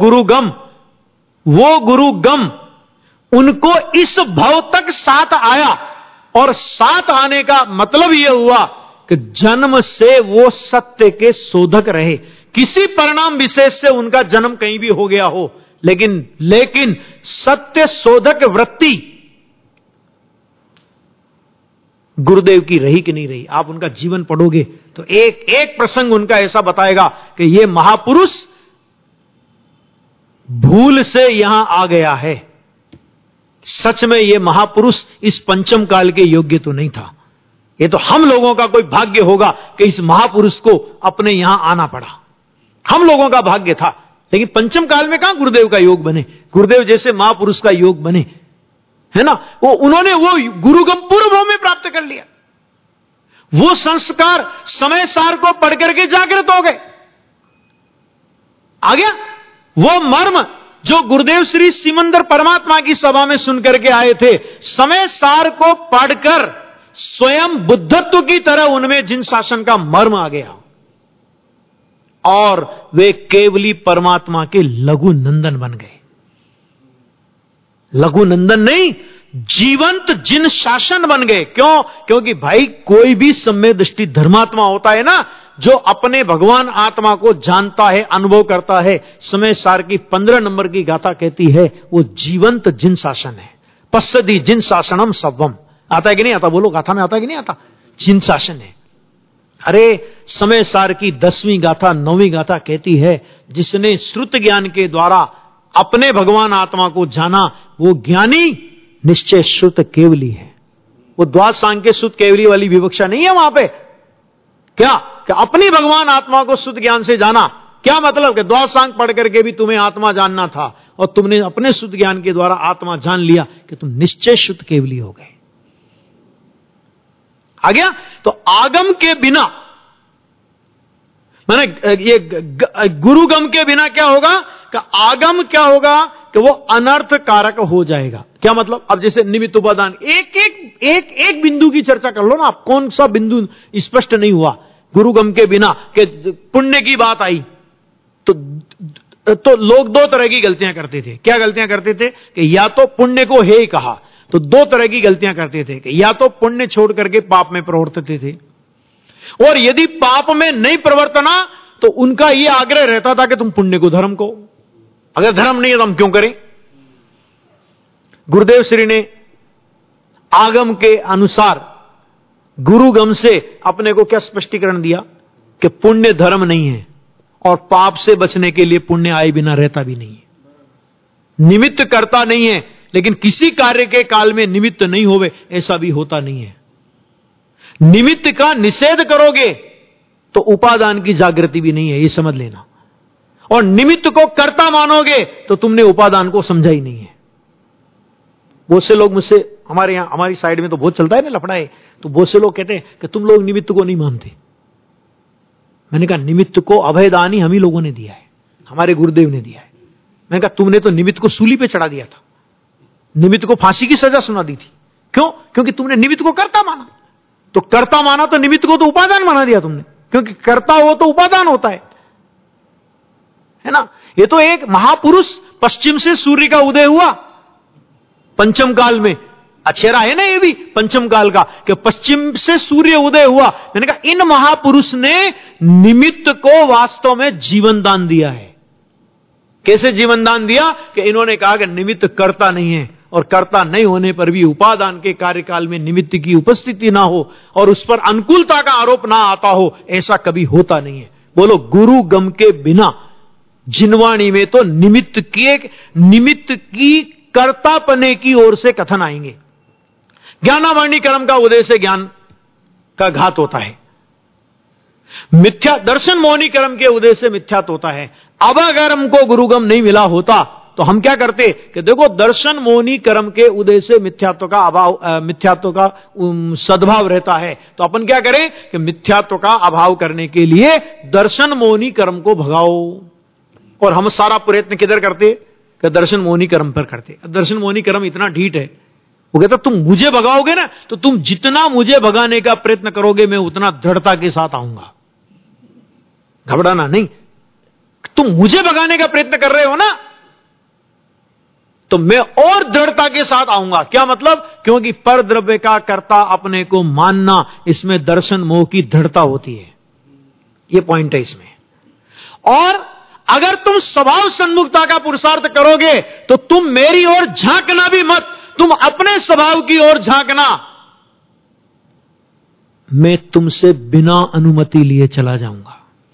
गुरुगम उनको इस भव तक साथ आया, और साथ आने का मतलब यह हुआ कि जन्म से वो सत्य के शोधक रहे। किसी परिणाम विशेष से उनका जन्म कहीं भी हो गया हो, लेकिन सत्य शोधक वृत्ति गुरुदेव की रही कि नहीं रही। आप उनका जीवन पढ़ोगे तो एक एक प्रसंग उनका ऐसा बताएगा कि ये महापुरुष भूल से यहां आ गया है। सच में ये महापुरुष इस पंचम काल के योग्य तो नहीं था। ये तो हम लोगों का कोई भाग्य होगा कि इस महापुरुष को अपने यहां आना पड़ा, हम लोगों का भाग्य था। लेकिन पंचम काल में कहां गुरुदेव का योग बने, गुरुदेव जैसे महापुरुष का योग बने, है ना। उन्होंने वो गुरुगम पूर्व में प्राप्त कर लिया। वो संस्कार समय सार को पढ़ करके जागृत हो गए। आ गया वो मर्म जो गुरुदेव श्री सिमंदर परमात्मा की सभा में सुन करके आए थे। समय सार को पढ़कर स्वयं बुद्धत्व की तरह उनमें जिन शासन का मर्म आ गया, और वे केवली परमात्मा के लघु नंदन बन गए। लघु नंदन नहीं, जीवंत जिन शासन बन गए। क्यों? क्योंकि भाई कोई भी सम्य दृष्टि धर्मात्मा होता है ना, जो अपने भगवान आत्मा को जानता है, अनुभव करता है। समय सार की 15 नंबर की गाथा कहती है वो जीवंत जिन शासन है। पश्यति जिन शासनम सवम। आता है कि नहीं आता? बोलो, गाथा में आता है कि नहीं आता? जिन शासन है। अरे समय सार की 10वीं गाथा 9वीं गाथा कहती है जिसने श्रुत ज्ञान के द्वारा अपने भगवान आत्मा को जाना, वो ज्ञानी निश्चय श्रुत केवली है। वो द्वादशांग शुद्ध केवली वाली विवक्षा नहीं है वहां पे। क्या कि अपनी भगवान आत्मा को शुद्ध ज्ञान से जाना। क्या मतलब कि द्वादशांग पढ़ करके भी तुम्हें आत्मा जानना था, और तुमने अपने शुद्ध ज्ञान के द्वारा आत्मा जान लिया कि तुम निश्चय शुद्ध केवली हो गए। आ गया? तो आगम के बिना, माने ये गुरुगम के बिना क्या होगा कि आगम क्या होगा कि वो अनर्थ कारक हो जाएगा। क्या मतलब? अब जैसे निमित्त उपादान, एक बिंदु की चर्चा कर लो ना आप, कौन सा बिंदु स्पष्ट नहीं हुआ गुरुगम के बिना? कि पुण्य की बात आई तो लोग 2 तरह की गलतियां करते थे। क्या गलतियां करते थे? कि या तो पुण्य को हे कहा, तो 2 तरह की गलतियां करते थे कि या तो पुण्य छोड़ करके पाप में प्रवर्तते थे, और यदि पाप में नहीं प्रवर्तना तो उनका यह आग्रह रहता था कि तुम पुण्य को धर्म को, अगर धर्म नहीं है तो हम क्यों करें। गुरुदेव श्री ने आगम के अनुसार गुरुगम से अपने को क्या स्पष्टीकरण दिया कि पुण्य धर्म नहीं है, और पाप से बचने के लिए पुण्य आए बिना रहता भी नहीं है। निमित्त करता नहीं है, लेकिन किसी कार्य के काल में निमित्त नहीं होवे ऐसा भी होता नहीं है। निमित्त का निषेध करोगे तो उपादान की जागृति भी नहीं है, ये समझ लेना। और निमित्त को कर्ता मानोगे तो तुमने उपादान को समझा ही नहीं है। बहुत से लोग मुझसे, हमारे यहां हमारी साइड में तो बहुत चलता है ना लफड़ा है, तो बहुत से लोग कहते हैं कि तुम लोग निमित्त को नहीं मानते। मैंने कहा निमित्त को अभयदान ही हम ही लोगों ने दिया है, हमारे गुरुदेव ने दिया है। मैंने कहा तुमने तो निमित्त को सूली पे चढ़ा दिया था, निमित्त को फांसी की सजा सुना दी थी। क्यों? क्योंकि तुमने निमित्त को कर्ता माना। तो कर्ता माना तो निमित्त को तो उपादान बना दिया तुमने, क्योंकि कर्ता हो तो उपादान होता है ना। ये तो एक महापुरुष, पश्चिम से सूर्य का उदय हुआ पंचम काल में, अक्षरा है ना ये भी पंचम काल का, कि पश्चिम से सूर्य उदय हुआ। मैंने कहा इन महापुरुष ने निमित्त को वास्तव में जीवन दान दिया है। कैसे जीवन दान दिया? कि इन्होंने कहा कि निमित्त कर्ता नहीं है, और कर्ता नहीं होने पर भी उपादान के कार्यकाल में निमित्त की उपस्थिति ना हो और उस पर अनुकूलता का आरोप ना आता हो, ऐसा कभी होता नहीं है। बोलो, गुरु गम के बिना जिनवाणी में तो निमित्त की कर्तापने की ओर से कथन आएंगे। ज्ञानावाणी कर्म का उदय से ज्ञान का घात होता है, मिथ्या दर्शन मोहनी कर्म के उदय से मिथ्यात्व होता है। अब अगर हमको गुरुगम नहीं मिला होता तो हम क्या करते कि देखो दर्शन मोहनी कर्म के उदय से मिथ्यात्व का अभाव, मिथ्यात्व का सद्भाव रहता है, तो अपन क्या करें कि मिथ्यात्व का अभाव करने के लिए दर्शन मोहनी कर्म को भगाओ। और हम सारा प्रयत्न किधर करते कि दर्शन मोहनी कर्म पर करते। दर्शन मोहनी कर्म इतना ढीठ है वो कहता तुम मुझे भगाओगे ना, तो तुम जितना मुझे भगाने का प्रयत्न करोगे मैं उतना दृढ़ता के साथ आऊंगा, घबराना नहीं। तुम मुझे भगाने का प्रयत्न कर रहे हो ना, तो मैं और दृढ़ता के साथ आऊंगा। क्या मतलब? क्योंकि पर द्रव्य का कर्ता अपने को मानना, इसमें दर्शन मोह की दृढ़ता होती है। यह पॉइंट है इसमें। और अगर तुम स्वभाव सन्मुखता का पुरुषार्थ करोगे तो तुम मेरी ओर झांकना भी मत, तुम अपने स्वभाव की ओर झांकना। मैं तुमसे बिना अनुमति लिए चला जाऊंगा।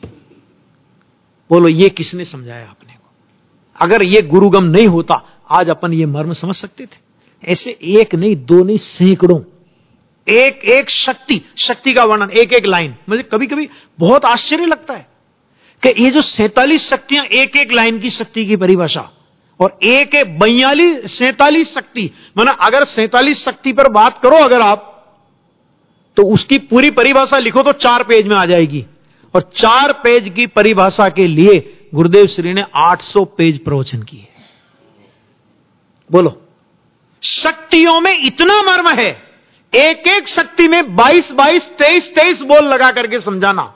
बोलो ये किसने समझाया अपने को? अगर ये गुरुगम नहीं होता आज अपन ये मर्म समझ सकते थे? ऐसे एक नहीं, दो नहीं, सैकड़ों, एक एक शक्ति का वर्णन, एक एक लाइन। मुझे कभी कभी बहुत आश्चर्य लगता है कि ये जो 47 शक्तियां, एक एक लाइन की शक्ति की परिभाषा, और एक 47 शक्ति, माना अगर 47 शक्ति पर बात करो अगर आप, तो उसकी पूरी परिभाषा लिखो तो 4 पेज में आ जाएगी। और 4 पेज की परिभाषा के लिए गुरुदेव श्री ने 800 पेज प्रवचन किए। बोलो, शक्तियों में इतना मर्म है, एक एक शक्ति में 22-22, 23-23 बोल लगा करके समझाना।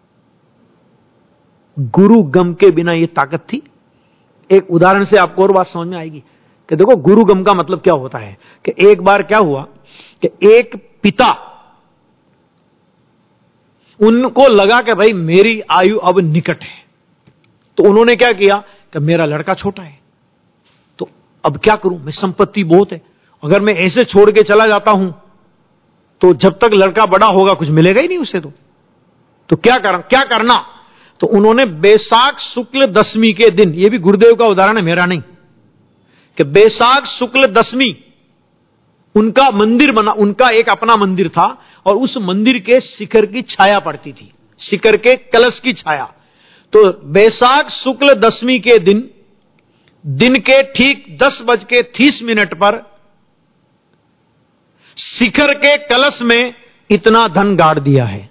गुरु गम के बिना यह ताकत थी। एक उदाहरण से आपको और बात समझ में आएगी कि देखो गुरु गम का मतलब क्या होता है। कि एक बार क्या हुआ कि एक पिता, उनको लगा कि भाई मेरी आयु अब निकट है, तो उन्होंने क्या किया कि मेरा लड़का छोटा है, तो अब क्या करूं, मैं संपत्ति बहुत है, अगर मैं ऐसे छोड़ के चला जाता हूं तो जब तक लड़का बड़ा होगा कुछ मिलेगा ही नहीं उसे। तो क्या करना? तो उन्होंने बैसाख शुक्ल दशमी के दिन, यह भी गुरुदेव का उदाहरण है, मेरा नहीं, कि बैसाख शुक्ल दशमी उनका मंदिर बना, उनका एक अपना मंदिर था, और उस मंदिर के शिखर की छाया पड़ती थी, शिखर के कलश की छाया। तो बैसाख शुक्ल दशमी के दिन के ठीक 10:30 पर शिखर के कलश में इतना धन गाड़ दिया है।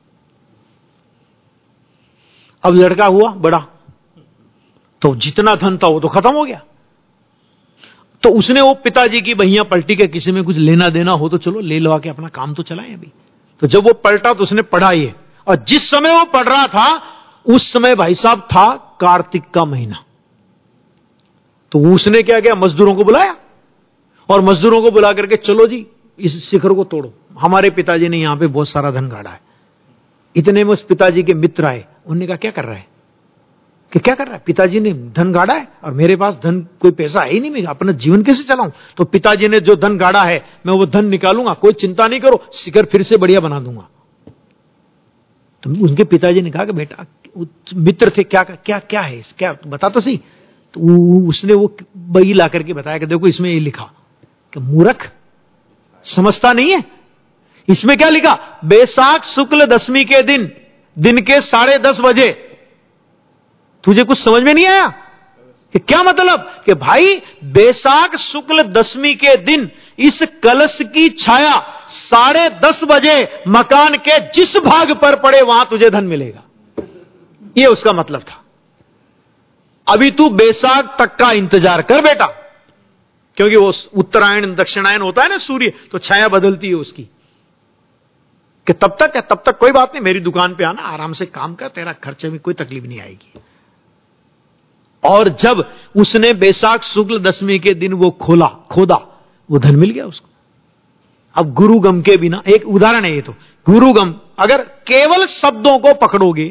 अब लड़का हुआ बड़ा, तो जितना धन था वो तो खत्म हो गया। तो उसने वो पिताजी की बहियां पलटी के, किसी में कुछ लेना देना हो तो चलो ले लो के अपना काम तो चलाएं अभी। तो जब वो पलटा तो उसने पढ़ा ये, और जिस समय वो पढ़ रहा था उस समय भाई साहब था कार्तिक का महीना। तो उसने क्या किया, मजदूरों को बुलाया, और मजदूरों को बुला करके चलो जी इस शिखर को तोड़ो, हमारे पिताजी ने यहां पे बहुत सारा धन गाड़ा है। इतने में उस पिताजी के मित्र आए, उन्होंने कहा क्या कर रहा है, कि क्या कर रहा है, पिताजी ने धन गाड़ा है और मेरे पास धन कोई पैसा है ही नहीं, मैं अपना जीवन कैसे चलाऊं। तो पिताजी ने जो धन गाड़ा है मैं वो धन निकालूंगा, कोई चिंता नहीं करो, शिखर फिर से बढ़िया बना दूंगा। तो उनके पिताजी ने कहा कि बेटा, मित्र थे, क्या क्या क्या है, क्या बता तो सही। तो उसने वो बही ला करके बताया कि देखो इसमें ये लिखा कि मूर्ख समझता नहीं है, इसमें क्या लिखा, बैसाख शुक्ल दशमी के दिन के 10:30 बजे। तुझे कुछ समझ में नहीं आया कि क्या मतलब, कि भाई बैसाख शुक्ल दशमी के दिन इस कलश की छाया 10:30 बजे मकान के जिस भाग पर पड़े वहां तुझे धन मिलेगा, यह उसका मतलब था। अभी तू बैसाख तक का इंतजार कर बेटा, क्योंकि वो उत्तरायण दक्षिणायन होता है ना सूर्य, तो छाया बदलती है उसकी, कि तब तक कोई बात नहीं, मेरी दुकान पे आना, आराम से काम कर, तेरा खर्चे में कोई तकलीफ नहीं आएगी। और जब उसने बैसाख शुक्ल दशमी के दिन वो खोदा, वो धन मिल गया उसको। अब गुरुगम के बिना, एक उदाहरण है ये, तो गुरुगम अगर केवल शब्दों को पकड़ोगे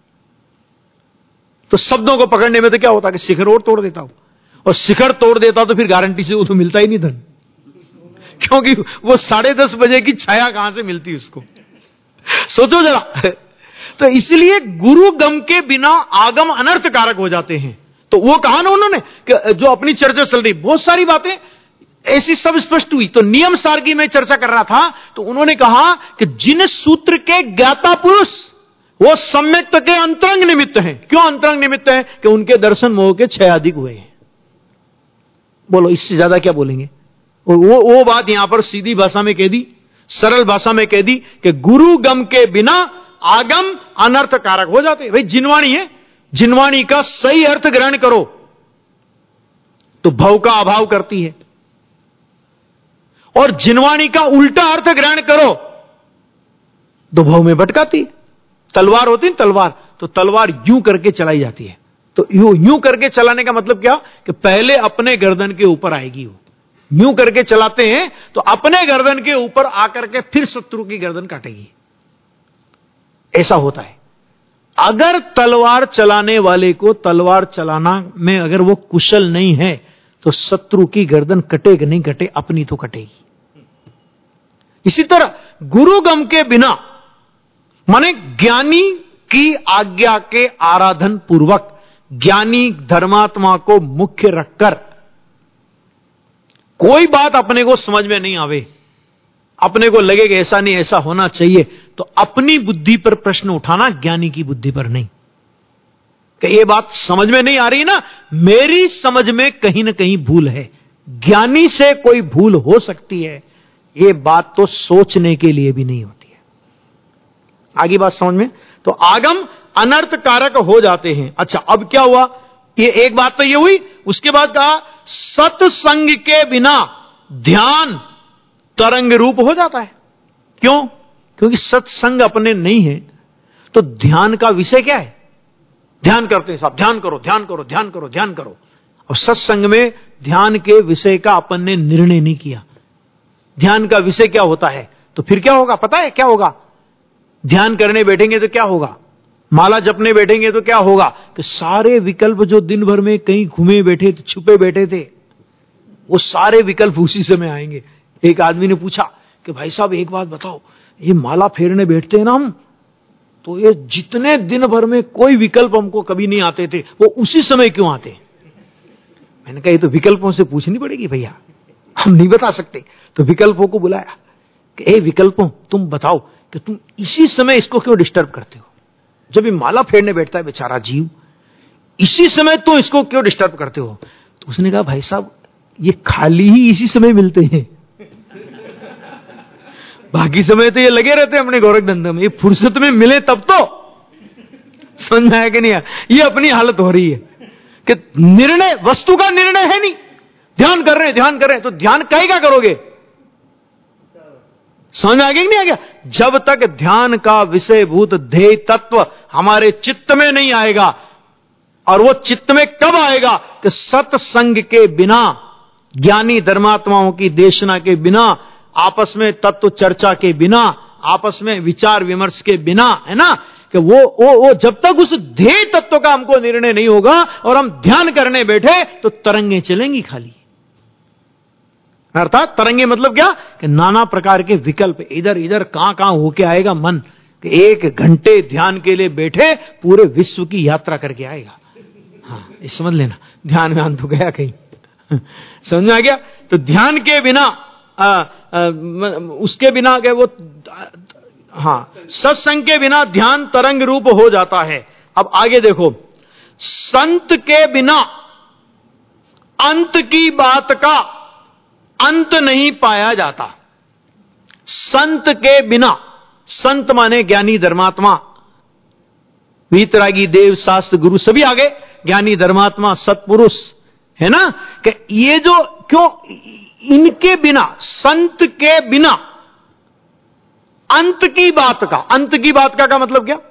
तो शब्दों को पकड़ने में तो क्या होता कि शिखर और तोड़ देता हूं, और शिखर तोड़ देता तो फिर गारंटी से वो तो मिलता ही नहीं धन, क्योंकि वो 10:30 बजे की छाया कहां से मिलती उसको, सोचो जरा। तो इसलिए गुरु गम के बिना आगम अनर्थ कारक हो जाते हैं। तो वो कहा ना उन्होंने कि जो अपनी चर्चा चल रही, बहुत सारी बातें ऐसी सब स्पष्ट हुई। तो नियम सार की मैं चर्चा कर रहा था, तो उन्होंने कहा कि जिन सूत्र के ज्ञाता पुरुष वो सम्यक्त के अंतरंग निमित्त हैं। क्यों अंतरंग निमित्त हैं? कि उनके दर्शन मोह के क्षय अधिक हुए हैं। बोलो इससे ज्यादा क्या बोलेंगे। और वो बात यहां पर सीधी भाषा में कह दी, सरल भाषा में कह दी कि गुरु गम के बिना आगम अनर्थ कारक हो जाते। भाई जिनवाणी है, जिनवाणी का सही अर्थ ग्रहण करो तो भव का अभाव करती है। और जिनवाणी का उल्टा अर्थ ग्रहण करो तो भव में भटकाती। तलवार होती है तलवार, तो तलवार यूं करके चलाई जाती है, तो यूं करके चलाने का मतलब क्या कि पहले अपने गर्दन के ऊपर आएगी। वो यूं करके चलाते हैं तो अपने गर्दन के ऊपर आकर के फिर शत्रु की गर्दन काटेगी। ऐसा होता है। अगर तलवार चलाने वाले को तलवार चलाना में अगर वो कुशल नहीं है तो शत्रु की गर्दन कटे कि नहीं कटे, अपनी तो कटेगी। इसी तरह गुरुगम के बिना, माने ज्ञानी की आज्ञा के आराधन पूर्वक, ज्ञानी धर्मात्मा को मुख्य रखकर कोई बात अपने को समझ में नहीं आवे, अपने को लगे कि ऐसा नहीं ऐसा होना चाहिए, तो अपनी बुद्धि पर प्रश्न उठाना, ज्ञानी की बुद्धि पर नहीं। कि ये बात समझ में नहीं आ रही ना, मेरी समझ में कहीं ना कहीं भूल है। ज्ञानी से कोई भूल हो सकती है, ये बात तो सोचने के लिए भी नहीं होती है। आगे बात समझ में? तो आगम अनर्थ कारक हो जाते हैं। अच्छा, अब क्या हुआ? ये एक बात तो ये हुई। उसके बाद कहा सत्संग के बिना ध्यान तरंग रूप हो जाता है। क्यों? क्योंकि सत्संग अपने नहीं है तो ध्यान का विषय क्या है? ध्यान करते हैं साहब, ध्यान करो ध्यान करो ध्यान करो ध्यान करो, और सत्संग में ध्यान के विषय का अपन ने निर्णय नहीं किया। ध्यान का विषय क्या होता है? तो फिर क्या होगा? पता है क्या होगा? ध्यान करने बैठेंगे तो क्या होगा? माला जपने बैठेंगे तो क्या होगा? कि सारे विकल्प जो दिन भर में कहीं घूमे बैठे थे, छुपे बैठे थे, वो सारे विकल्प उसी समय आएंगे। एक आदमी ने पूछा कि भाई साहब एक बात बताओ, ये माला फेरने बैठते हैं ना हम, तो ये जितने दिन भर में कोई विकल्प हमको कभी नहीं आते थे, वो उसी समय क्यों आते? मैंने कहा ये तो विकल्पों से पूछनी पड़ेगी भैया, हम नहीं बता सकते। तो विकल्पों को बुलाया कि ए विकल्पों, तुम बताओ कि तुम इसी समय इसको क्यों डिस्टर्ब करते हो? जब ये माला फेरने बैठता है बेचारा जीव, इसी समय तुम इसको क्यों डिस्टर्ब करते हो? तो उसने कहा भाई साहब ये खाली ही इसी समय मिलते हैं, बाकी समय तो ये लगे रहते हैं अपने गोरख धंधे में, ये फुर्सत में मिले तब तो। समझ में आया कि नहीं? ये अपनी हालत हो रही है कि निर्णय, वस्तु का निर्णय है नहीं। ध्यान कर रहे हैं तो ध्यान काहे का करोगे? समझ में आ गया कि नहीं आ गया? जब तक ध्यान का विषयभूत ध्येय तत्व हमारे चित्त में नहीं आएगा, और वो चित्त में कब आएगा? कि सत्संग के बिना, ज्ञानी धर्मात्माओं की देशना के बिना, आपस में तत्व चर्चा के बिना, आपस में विचार विमर्श के बिना, है ना, कि वो जब तक उस ध्येय तत्व का हमको निर्णय नहीं होगा और हम ध्यान करने बैठे तो तरंगे चलेंगी खाली। अर्थात तरंगे मतलब क्या? कि नाना प्रकार के विकल्प, इधर इधर कहां होके आएगा मन, कि 1 घंटे ध्यान के लिए बैठे पूरे विश्व की यात्रा करके आएगा। हाँ, ये समझ लेना, ध्यान में तो गया कहीं। समझ में आ गया? तो ध्यान के बिना उसके बिना के वो, हाँ, सत्संग के बिना ध्यान तरंग रूप हो जाता है। अब आगे देखो, संत के बिना अंत की बात का अंत नहीं पाया जाता। संत के बिना, संत माने ज्ञानी धर्मात्मा, वीतरागी देव शास्त्र गुरु सभी आगे, ज्ञानी धर्मात्मा सत्पुरुष, है ना, कि ये जो क्यों इनके बिना, संत के बिना अंत की बात का, अंत की बात का मतलब क्या?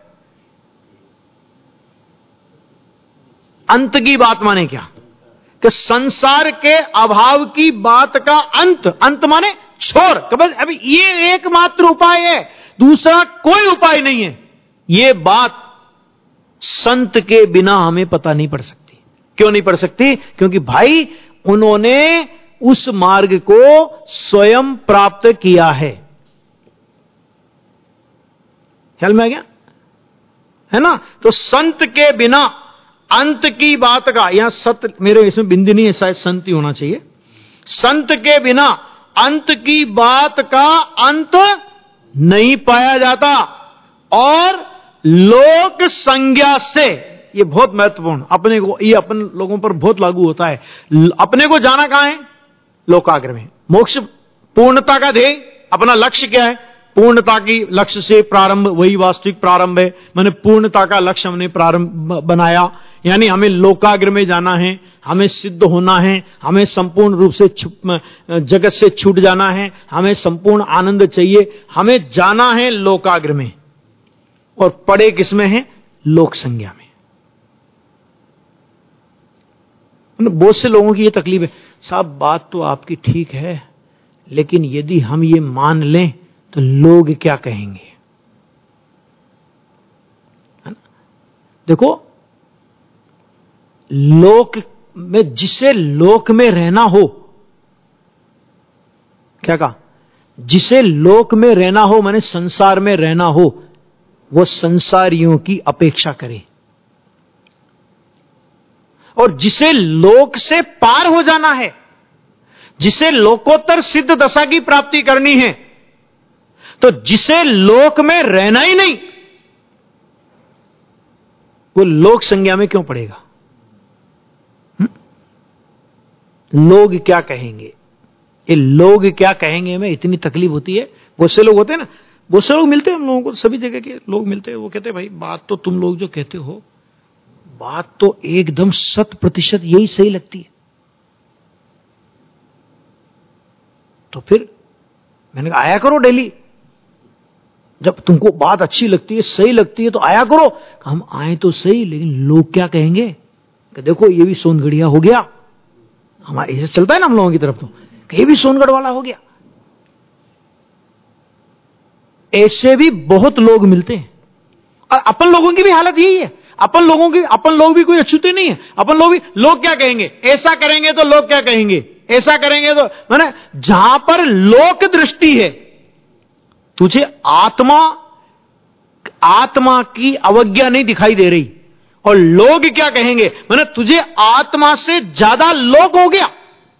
अंत की बात माने क्या? कि संसार के अभाव की बात का अंत, अंत माने छोड़, कबल अभी ये एकमात्र उपाय है, दूसरा कोई उपाय नहीं है। ये बात संत के बिना हमें पता नहीं पड़ सकती। क्यों नहीं पड़ सकती? क्योंकि भाई उन्होंने उस मार्ग को स्वयं प्राप्त किया है। ख्याल में आ गया? है ना? तो संत के बिना अंत की बात का, यहां सत्य मेरे इसमें बिंदी नहीं है, शायद संत ही होना चाहिए। संत के बिना अंत की बात का अंत नहीं पाया जाता, और लोक संज्ञा से, ये बहुत महत्वपूर्ण, अपने को, ये अपन लोगों पर बहुत लागू होता है। अपने को जाना कहां है? लोकाग्र में। मोक्ष पूर्णता का ध्येय, अपना लक्ष्य क्या है? पूर्णता की लक्ष्य से प्रारंभ, वही वास्तविक प्रारंभ है। मैंने पूर्णता का लक्ष्य हमने प्रारंभ बनाया, यानी हमें लोकाग्र में जाना है, हमें सिद्ध होना है, हमें संपूर्ण रूप से जगत से छूट जाना है, हमें संपूर्ण आनंद चाहिए, हमें जाना है लोकाग्र में। और पड़े किसमें है? लोक संज्ञा में। बहुत से लोगों की यह तकलीफ है, साहब बात तो आपकी ठीक है, लेकिन यदि हम ये मान लें तो लोग क्या कहेंगे? है ना? देखो, लोक में, जिसे लोक में रहना हो, क्या कहा? जिसे लोक में रहना हो माने संसार में रहना हो, वो संसारियों की अपेक्षा करे। और जिसे लोक से पार हो जाना है, जिसे लोकोत्तर सिद्ध दशा की प्राप्ति करनी है, तो जिसे लोक में रहना ही नहीं, वो लोक संज्ञा में क्यों पड़ेगा? लोग क्या कहेंगे, ये लोग क्या कहेंगे में इतनी तकलीफ होती है। बहुत से लोग होते हैं ना, बहुत से लोग मिलते हैं हम लोगों को, सभी जगह के लोग मिलते हैं, वो कहते हैं भाई बात तो तुम लोग जो कहते हो, बात तो एकदम 100% यही सही लगती है। तो फिर मैंने कहा आया करो डेली, जब तुमको बात अच्छी लगती है, सही लगती है, तो आया करो। हम आए तो सही, लेकिन लोग क्या कहेंगे कि देखो ये भी सोनगढ़िया हो गया। हमारे ऐसे चलता है ना हम लोगों की तरफ, तो ये भी सोनगढ़ वाला हो गया। ऐसे भी बहुत लोग मिलते हैं। और अपन लोगों की भी हालत यही है। अपन लोग भी कोई अछूते नहीं है। अपन लोग भी, लोग क्या कहेंगे, ऐसा करेंगे तो लोग क्या कहेंगे, ऐसा करेंगे तो, माने जहां पर लोक दृष्टि है, तुझे आत्मा की अवज्ञा नहीं दिखाई दे रही, और लोग क्या कहेंगे, माने तुझे आत्मा से ज्यादा लोक हो गया।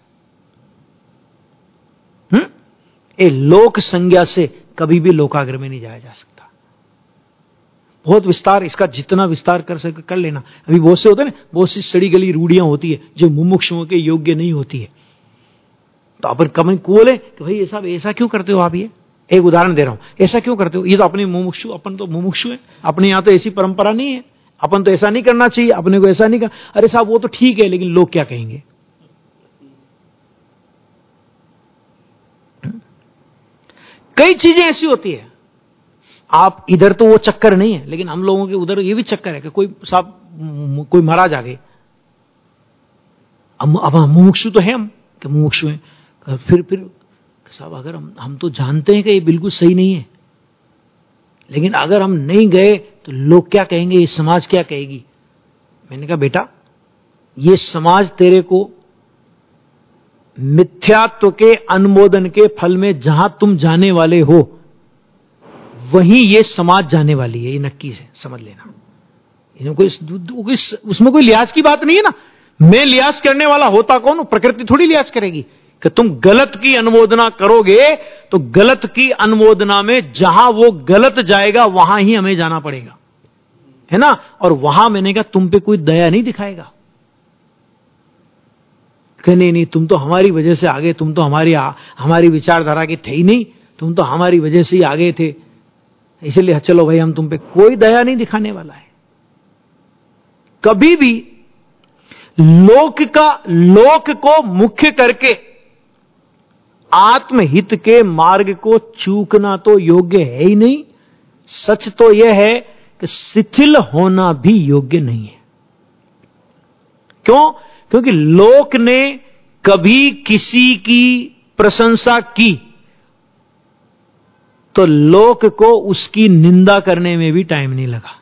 ये लोक संज्ञा से कभी भी लोकाग्र में नहीं जाया जा सकता। बहुत विस्तार, इसका जितना विस्तार कर सके कर लेना। अभी बहुत से होते हैं ना, बहुत सी सड़ी गली रूढ़ियां होती है जो मुमुक्षुओं के योग्य नहीं होती है। तो अपन कमें बोले कि भाई साहब ऐसा क्यों करते हो आप? ये एक उदाहरण दे रहा हूं, ऐसा क्यों करते हो? ये तो अपने मुमुक्षु, अपन तो मुमुक्षु है, अपने यहां तो ऐसी परंपरा नहीं है, अपन तो ऐसा नहीं करना चाहिए, अपने को ऐसा नहीं करना। अरे साहब वो तो ठीक है, लेकिन लोग क्या कहेंगे? कई चीजें ऐसी होती है, आप इधर तो वो चक्कर नहीं है, लेकिन हम लोगों के उधर ये भी चक्कर है कि कोई महाराज आ गए, अब मुमुक्षु तो है, हम कि मुमुक्षु हैं, फिर साहब अगर हम तो जानते हैं कि ये बिल्कुल सही नहीं है, लेकिन अगर हम नहीं गए तो लोग क्या कहेंगे, ये समाज क्या कहेगी? मैंने कहा बेटा, ये समाज तेरे को मिथ्यात्व के अनुमोदन के फल में जहां तुम जाने वाले हो, वहीं ये समाज जाने वाली है, ये नक्की से समझ लेना। उसमें कोई लिहाज की बात नहीं है ना। मैं लिहाज करने वाला होता कौन हूं? प्रकृति थोड़ी लिहाज करेगी कि तुम गलत की अनुमोदना करोगे, तो गलत की अनुमोदना में जहां वो गलत जाएगा वहां ही हमें जाना पड़ेगा, है ना। और वहां मैंने कहा तुम पे कोई दया नहीं दिखाएगा कि नहीं तुम तो हमारी वजह से आगे, तुम तो हमारी विचारधारा के थे ही नहीं, तुम तो हमारी वजह से ही आगे थे, इसलिए चलो भाई हम तुम पे, कोई दया नहीं दिखाने वाला है। कभी भी लोक को मुख्य करके आत्महित के मार्ग को चूकना तो योग्य है ही नहीं। सच तो यह है कि शिथिल होना भी योग्य नहीं है। क्यों? क्योंकि लोक ने कभी किसी की प्रशंसा की तो लोक को उसकी निंदा करने में भी टाइम नहीं लगा।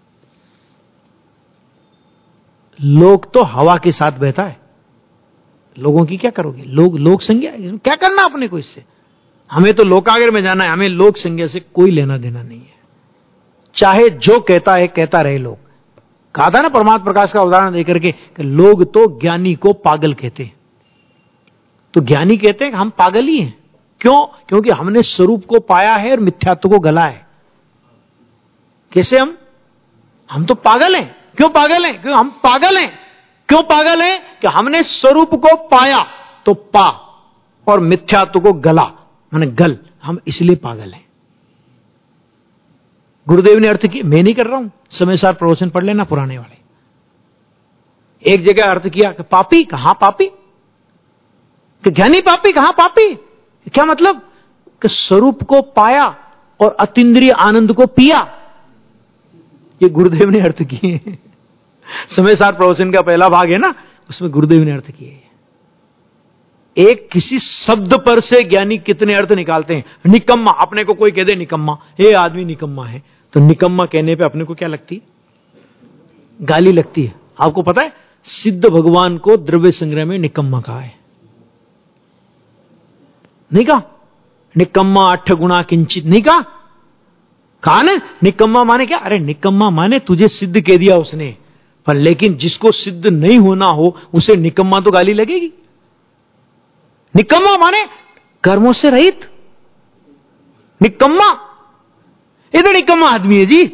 लोक तो हवा के साथ बहता है, लोगों की क्या करोगे? लोक संज्ञा क्या करना अपने को इससे? हमें तो लोकाग्र में जाना है, हमें लोक संज्ञा से कोई लेना देना नहीं है। चाहे जो कहता है कहता रहे। लोग कहा था ना परमात्मा प्रकाश का उदाहरण देकर के कि लोग तो ज्ञानी को पागल कहते हैं। तो ज्ञानी कहते हैं कि हम पागल ही हैं। क्यों? क्योंकि हमने स्वरूप को पाया है और मिथ्यात्व को गला है। कैसे? हम तो पागल हैं। क्यों पागल हैं? क्यों हम पागल हैं। क्यों पागल हैं? कि हमने स्वरूप को पाया तो पा, और मिथ्यात्व को गला माने गल, हम इसलिए पागल हैं। गुरुदेव ने अर्थ किया, मैं नहीं कर रहा हूं, समय सार प्रवचन पढ़ लेना पुराने वाले। एक जगह अर्थ किया कि पापी, कहां पापी, कि ज्ञानी पापी, कहां पापी। क्या मतलब कि स्वरूप को पाया और अतीन्द्रिय आनंद को पिया। ये गुरुदेव ने अर्थ किए। समय सार प्रवचन का पहला भाग है ना, उसमें गुरुदेव ने अर्थ किए। एक किसी शब्द पर से ज्ञानी कितने अर्थ निकालते हैं। निकम्मा, अपने को कोई कह दे निकम्मा, ये आदमी निकम्मा है, तो निकम्मा कहने पे अपने को क्या लगती है? गाली लगती है। आपको पता है सिद्ध भगवान को द्रव्य संग्रह में निकम्मा कहा है, नहीं कहा? निकम्मा 8 गुणा किंचित नहीं कहा ना? निकम्मा माने क्या? अरे निकम्मा माने तुझे सिद्ध कह दिया उसने, पर लेकिन जिसको सिद्ध नहीं होना हो उसे निकम्मा तो गाली लगेगी। निकम्मा माने कर्मों से रहित, निकम्मा, ये तो निकम्मा आदमी है जी।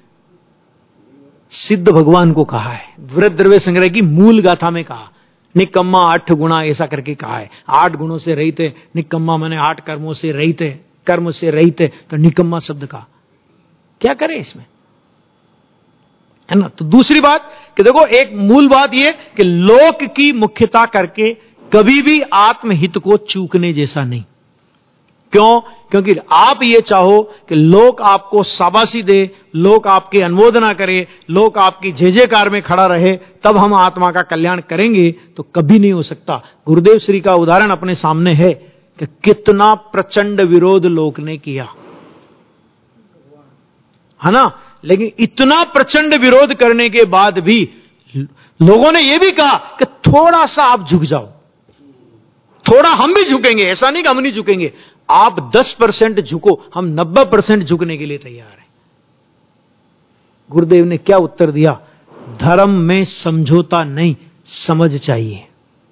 सिद्ध भगवान को कहा है, व्रत द्रव्य संग्रह की मूल गाथा में कहा निकम्मा 8 गुणा ऐसा करके कहा है। 8 गुणों से रहित है निकम्मा, माने 8 कर्मों से रहित है, कर्म से रहित है, तो निकम्मा शब्द का क्या करें इसमें, है ना? तो दूसरी बात कि देखो, एक मूल बात यह कि लोक की मुख्यता करके कभी भी आत्महित को चूकने जैसा नहीं। क्यों? क्योंकि आप ये चाहो कि लोग आपको शाबाशी दे, लोग आपकी अनुमोदना करे, लोग आपकी जय जयकार में खड़ा रहे, तब हम आत्मा का कल्याण करेंगे, तो कभी नहीं हो सकता। गुरुदेव श्री का उदाहरण अपने सामने है कि कितना प्रचंड विरोध लोक ने किया, है ना? लेकिन इतना प्रचंड विरोध करने के बाद भी लोगों ने यह भी कहा कि थोड़ा सा आप झुक जाओ, थोड़ा हम भी झुकेंगे, ऐसा नहीं कि हम नहीं झुकेंगे, आप 10% झुको, हम 90% झुकने के लिए तैयार हैं। गुरुदेव ने क्या उत्तर दिया? धर्म में समझौता नहीं, समझ चाहिए।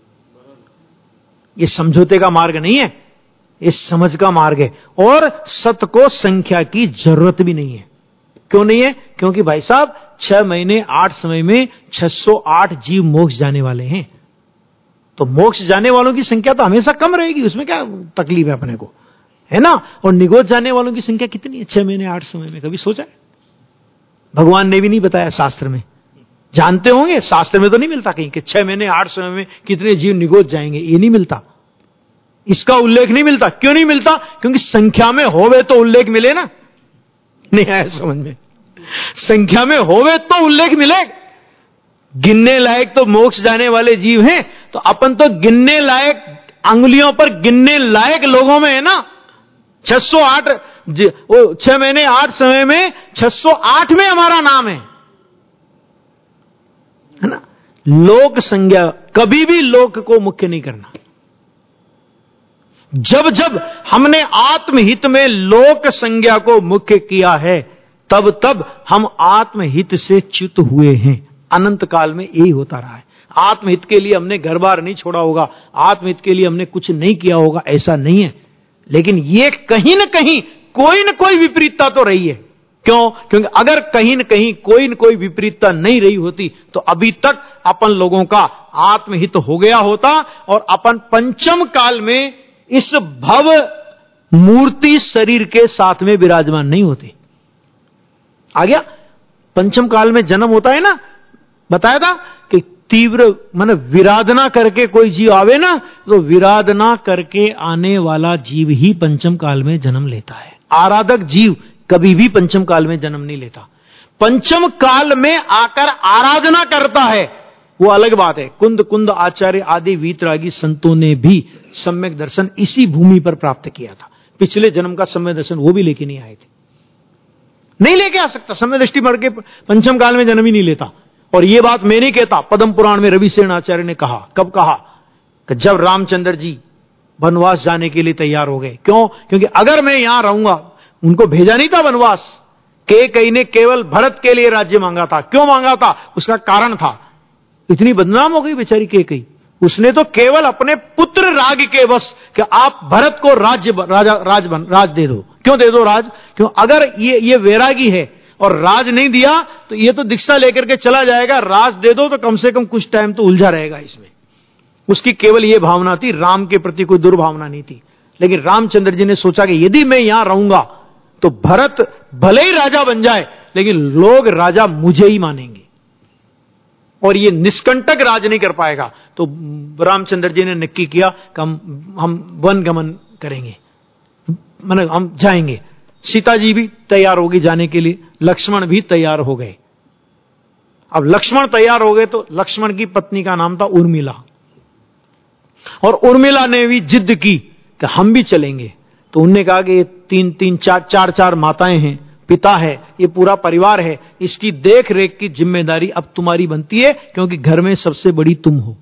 यह समझौते का मार्ग नहीं है, यह समझ का मार्ग है। और सत्य को संख्या की जरूरत भी नहीं है। क्यों नहीं है? क्योंकि भाई साहब 6 महीने 8 समय में 608 जीव मोक्ष जाने वाले हैं, तो मोक्ष जाने वालों की संख्या तो हमेशा कम रहेगी, उसमें क्या तकलीफ है अपने को, है ना? और निगोज जाने वालों की संख्या कितनी है 6 महीने 8 समय में? कभी सोचा है? भगवान ने भी नहीं बताया शास्त्र में। जानते होंगे शास्त्र में तो नहीं मिलता कहीं कि 6 महीने 8 समय में कितने जीव निगोज जाएंगे, ये नहीं मिलता, इसका उल्लेख नहीं मिलता। क्यों नहीं मिलता? क्योंकि संख्या में होवे तो उल्लेख मिले ना। नहीं आया समझ में? संख्या में होवे तो उल्लेख मिले। गिनने लायक तो मोक्ष जाने वाले जीव हैं, तो अपन तो गिनने लायक, अंगुलियों पर गिनने लायक लोगों में है ना। 608, वो 6 महीने 8 समय में 608 में हमारा नाम है ना? लोक संज्ञा, कभी भी लोक को मुख्य नहीं करना। जब जब हमने आत्महित में लोक संज्ञा को मुख्य किया है, तब तब हम आत्महित से च्युत हुए हैं। अनंत काल में यही होता रहा है। आत्महित के लिए हमने घर बार नहीं छोड़ा होगा, आत्महित के लिए हमने कुछ नहीं किया होगा, ऐसा नहीं है। लेकिन ये कहीं न कहीं कोई न कोई विपरीतता तो रही है। क्यों? क्योंकि अगर कहीं न कहीं कोई न कोई विपरीतता नहीं रही होती तो अभी तक अपन लोगों का आत्महित हो गया होता और अपन पंचम काल में इस भव मूर्ति शरीर के साथ में विराजमान नहीं होते। आ गया? पंचम काल में जन्म होता है ना, बताया था कि तीव्र माने विराधना करके कोई जीव आवे ना, तो विराधना करके आने वाला जीव ही पंचम काल में जन्म लेता है। आराधक जीव कभी भी पंचम काल में जन्म नहीं लेता। पंचम काल में आकर आराधना करता है, वो अलग बात है। कुंद कुंद आचार्य आदि वीतरागी संतों ने भी सम्यक दर्शन इसी भूमि पर प्राप्त किया था। पिछले जन्म का सम्यक दर्शन वो भी लेके नहीं आए थे, नहीं लेके आ सकता। सम्यक दृष्टि मर के पंचम काल में जन्म ही नहीं लेता। और ये बात मैं नहीं कहता, पद्म पुराण में रविसेन आचार्य ने कहा। कब कहा? कि जब रामचंद्र जी वनवास जाने के लिए तैयार हो गए। क्यों? क्योंकि अगर मैं यहां रहूंगा, उनको भेजा नहीं था वनवास, कैकेयी ने केवल भरत के लिए राज्य मांगा था। क्यों मांगा था? उसका कारण था, इतनी बदनाम हो गई बेचारी कैकेयी, उसने तो केवल अपने पुत्र राग के बस कि आप भरत को राज दे दो। क्यों दे दो राज? क्यों? अगर ये वैरागी है और राज नहीं दिया तो ये तो दीक्षा लेकर के चला जाएगा, राज दे दो तो कम से कम कुछ टाइम तो उलझा रहेगा इसमें। उसकी केवल ये भावना थी, राम के प्रति कोई दुर्भावना नहीं थी। लेकिन रामचंद्र जी ने सोचा कि यदि मैं यहां रहूंगा तो भरत भले ही राजा बन जाए, लेकिन लोग राजा मुझे ही मानेंगे। और ये निष्कंटक राज नहीं कर पाएगा। तो रामचंद्र जी ने नक्की किया कि हम वन गमन करेंगे, मतलब हम जाएंगे। सीता जी भी तैयार होगी जाने के लिए, लक्ष्मण भी तैयार हो गए। अब लक्ष्मण तैयार हो गए तो लक्ष्मण की पत्नी का नाम था उर्मिला, और उर्मिला ने भी जिद की कि हम भी चलेंगे। तो उनने कहा कि ये 3-3, 4-4 माताएं हैं, पिता है, ये पूरा परिवार है, इसकी देख रेख की जिम्मेदारी अब तुम्हारी बनती है, क्योंकि घर में सबसे बड़ी तुम हो।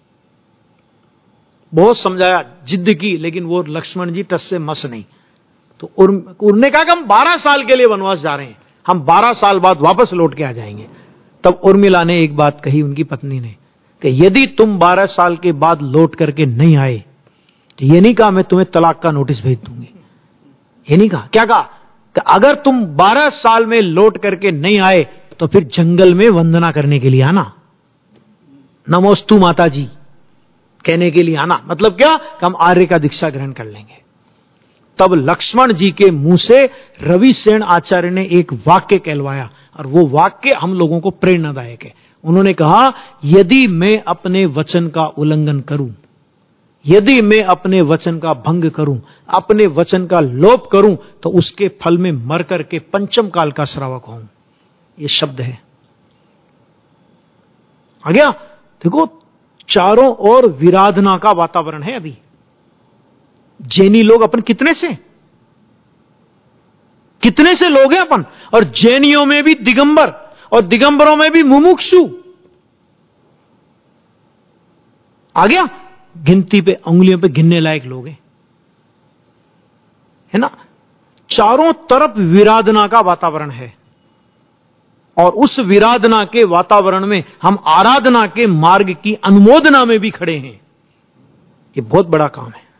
बहुत समझाया, जिद की, लेकिन वो लक्ष्मण जी टस से मस नहीं। तो उन्होंने कहा कि हम 12 साल के लिए वनवास जा रहे हैं, हम 12 साल बाद वापस लौट के आ जाएंगे। तब उर्मिला ने एक बात कही, उनकी पत्नी ने, कि यदि तुम 12 साल के बाद लौट करके नहीं आए तो ये नहीं कहा मैं तुम्हें तलाक का नोटिस भेज दूंगी, ये नहीं कहा। क्या कहा कि अगर तुम 12 साल में लौट करके नहीं आए तो फिर जंगल में वंदना करने के लिए आना, नमोस्तु माता जी कहने के लिए आना। मतलब क्या कि हम आर्य का दीक्षा ग्रहण कर लेंगे। तब लक्ष्मण जी के मुंह से रविसेन आचार्य ने एक वाक्य कहलवाया, और वो वाक्य हम लोगों को प्रेरणादायक है। उन्होंने कहा, यदि मैं अपने वचन का उल्लंघन करूं, यदि मैं अपने वचन का भंग करूं, अपने वचन का लोप करूं, तो उसके फल में मर करके पंचम काल का श्रावक हूं। ये शब्द है आ गया। देखो, चारों ओर विराधना का वातावरण है। अभी जैनी लोग अपन कितने से लोग हैं अपन, और जैनियों में भी दिगंबर, और दिगंबरों में भी मुमुक्षु। आ गया, गिनती पे, उंगलियों पे गिनने लायक लोग हैं, है ना। चारों तरफ विराधना का वातावरण है, और उस विराधना के वातावरण में हम आराधना के मार्ग की अनुमोदना में भी खड़े हैं। ये बहुत बड़ा काम है।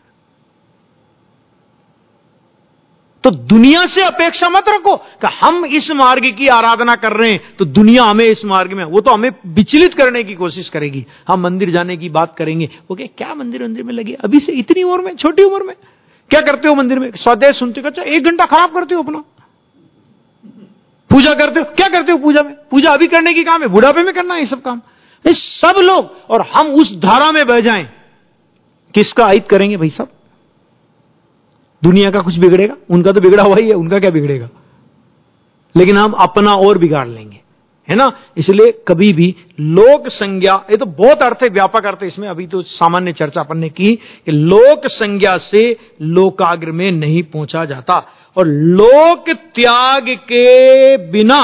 तो दुनिया से अपेक्षा मत रखो कि हम इस मार्ग की आराधना कर रहे हैं तो दुनिया हमें इस मार्ग में, वो तो हमें विचलित करने की कोशिश करेगी। हम मंदिर जाने की बात करेंगे, वो क्या मंदिर में लगे, अभी से इतनी उम्र में, छोटी उम्र में क्या करते हो मंदिर में, स्वाध्याय सुनते हो, अच्छा 1 घंटा खराब करते हो अपना, पूजा करते हो, क्या करते हो पूजा में, पूजा अभी करने की काम है, बुढ़ापे में करना है ये सब काम। ये सब लोग, और हम उस धारा में बह जाएं, किसका हित करेंगे भाई साहब। दुनिया का कुछ बिगड़ेगा, उनका तो बिगड़ा हुआ ही है, उनका क्या बिगड़ेगा, लेकिन हम अपना और बिगाड़ लेंगे, है ना। इसलिए कभी भी लोक संज्ञा, ये तो बहुत अर्थ है, व्यापक अर्थ है इसमें, अभी तो सामान्य चर्चा अपन ने की कि लोक संज्ञा से लोकाग्र में नहीं पहुंचा जाता, और लोक त्याग के बिना,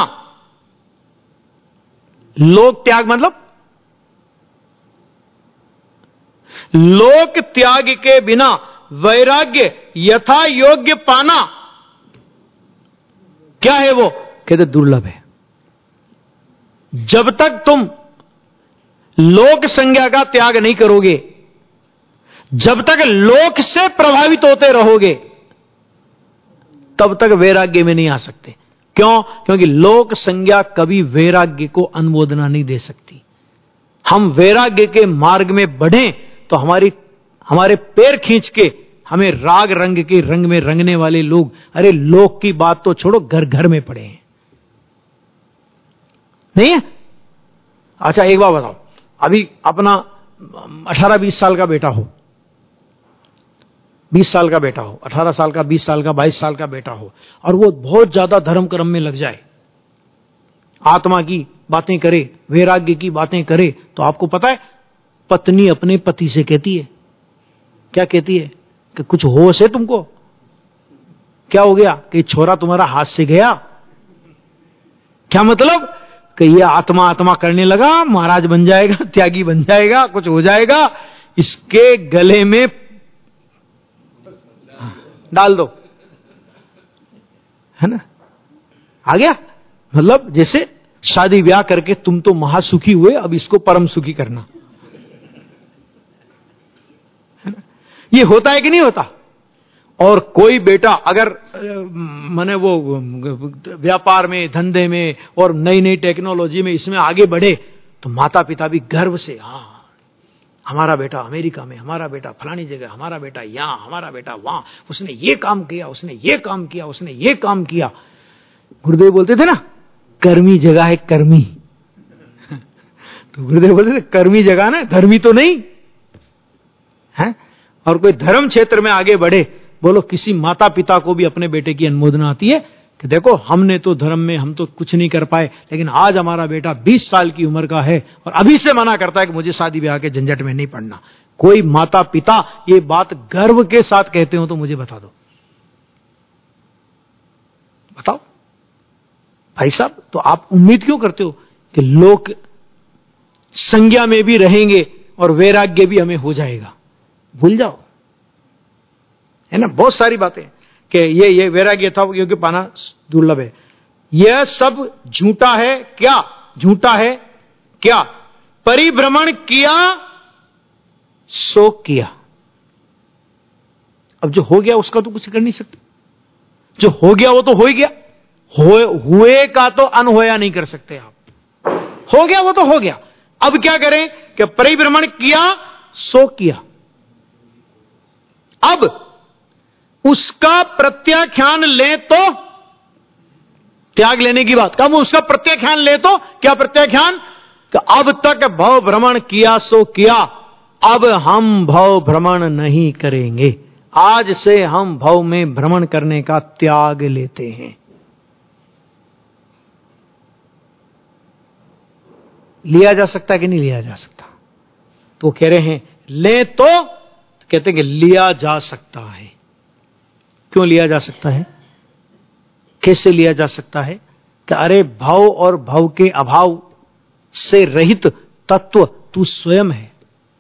लोक त्याग मतलब लोक त्याग के बिना वैराग्य यथा योग्य पाना क्या है, वो कहते दुर्लभ है। जब तक तुम लोक संज्ञा का त्याग नहीं करोगे, जब तक लोक से प्रभावित होते रहोगे, तब तक वैराग्य में नहीं आ सकते। क्यों? क्योंकि लोक संज्ञा कभी वैराग्य को अनुमोदना नहीं दे सकती। हम वैराग्य के मार्ग में बढ़ें तो हमारे पैर खींच के हमें राग रंग के रंग में रंगने वाले लोग, अरे लोक की बात तो छोड़ो, घर घर में पड़े हैं, नहीं है। अच्छा एक बात बताओ, अभी अपना 18-20 साल का बेटा हो, 20 साल का बेटा हो, 18 साल का, 20 साल का, 22 साल का बेटा हो, और वो बहुत ज्यादा धर्म कर्म में लग जाए, आत्मा की बातें करे, वैराग्य की बातें करे, तो आपको पता है पत्नी अपने पति से कहती है, क्या कहती है कि कुछ होश है तुमको, क्या हो गया कि छोरा तुम्हारा हाथ से गया, क्या मतलब कि ये आत्मा आत्मा करने लगा, महाराज बन जाएगा, त्यागी बन जाएगा, कुछ हो जाएगा, इसके गले में डाल दो, है ना। आ गया, मतलब जैसे शादी ब्याह करके तुम तो महासुखी हुए, अब इसको परम सुखी करना, है ना। ये होता है कि नहीं होता। और कोई बेटा अगर माने वो व्यापार में, धंधे में और नई नई टेक्नोलॉजी में इसमें आगे बढ़े, तो माता पिता भी गर्व से, हाँ हमारा बेटा अमेरिका में, हमारा बेटा फलानी जगह, हमारा बेटा यहां, हमारा बेटा वहां, उसने ये काम किया, उसने ये काम किया, उसने ये काम किया। गुरुदेव बोलते थे ना, कर्मी जगह है कर्मी। तो गुरुदेव बोले कर्मी जगह ना, धर्मी तो नहीं है। और कोई धर्म क्षेत्र में आगे बढ़े, बोलो किसी माता पिता को भी अपने बेटे की अनुमोदना आती है कि देखो हमने तो धर्म में हम तो कुछ नहीं कर पाए, लेकिन आज हमारा बेटा 20 साल की उम्र का है और अभी से मना करता है कि मुझे शादी ब्याह के झंझट में नहीं पड़ना। कोई माता पिता ये बात गर्व के साथ कहते हो तो मुझे बता दो, बताओ भाई साहब। तो आप उम्मीद क्यों करते हो कि लोग संज्ञा में भी रहेंगे और वैराग्य भी हमें हो जाएगा? भूल जाओ, है ना। बहुत सारी बातें कि ये वैराग्य था क्योंकि पाना दुर्लभ है, यह सब झूठा है। क्या झूठा है? क्या परिभ्रमण किया सो किया। अब जो हो गया उसका तो कुछ कर नहीं सकते, जो हो गया वो तो हो ही गया। हुए का तो अनहोया नहीं कर सकते आप, हो गया वो तो हो गया। अब क्या करें कि परिभ्रमण किया सो किया। अब उसका प्रत्याख्यान ले तो, त्याग लेने की बात, कब उसका प्रत्याख्यान ले तो क्या प्रत्याख्यान? कि अब तक भव भ्रमण किया सो किया, अब हम भव भ्रमण नहीं करेंगे। आज से हम भव में भ्रमण करने का त्याग लेते हैं। लिया जा सकता है कि नहीं लिया जा सकता? तो कह रहे हैं ले तो कहते हैं कि लिया जा सकता है। क्यों लिया जा सकता है? कैसे लिया जा सकता है? कि अरे भाव और भाव के अभाव से रहित तत्व तू स्वयं है,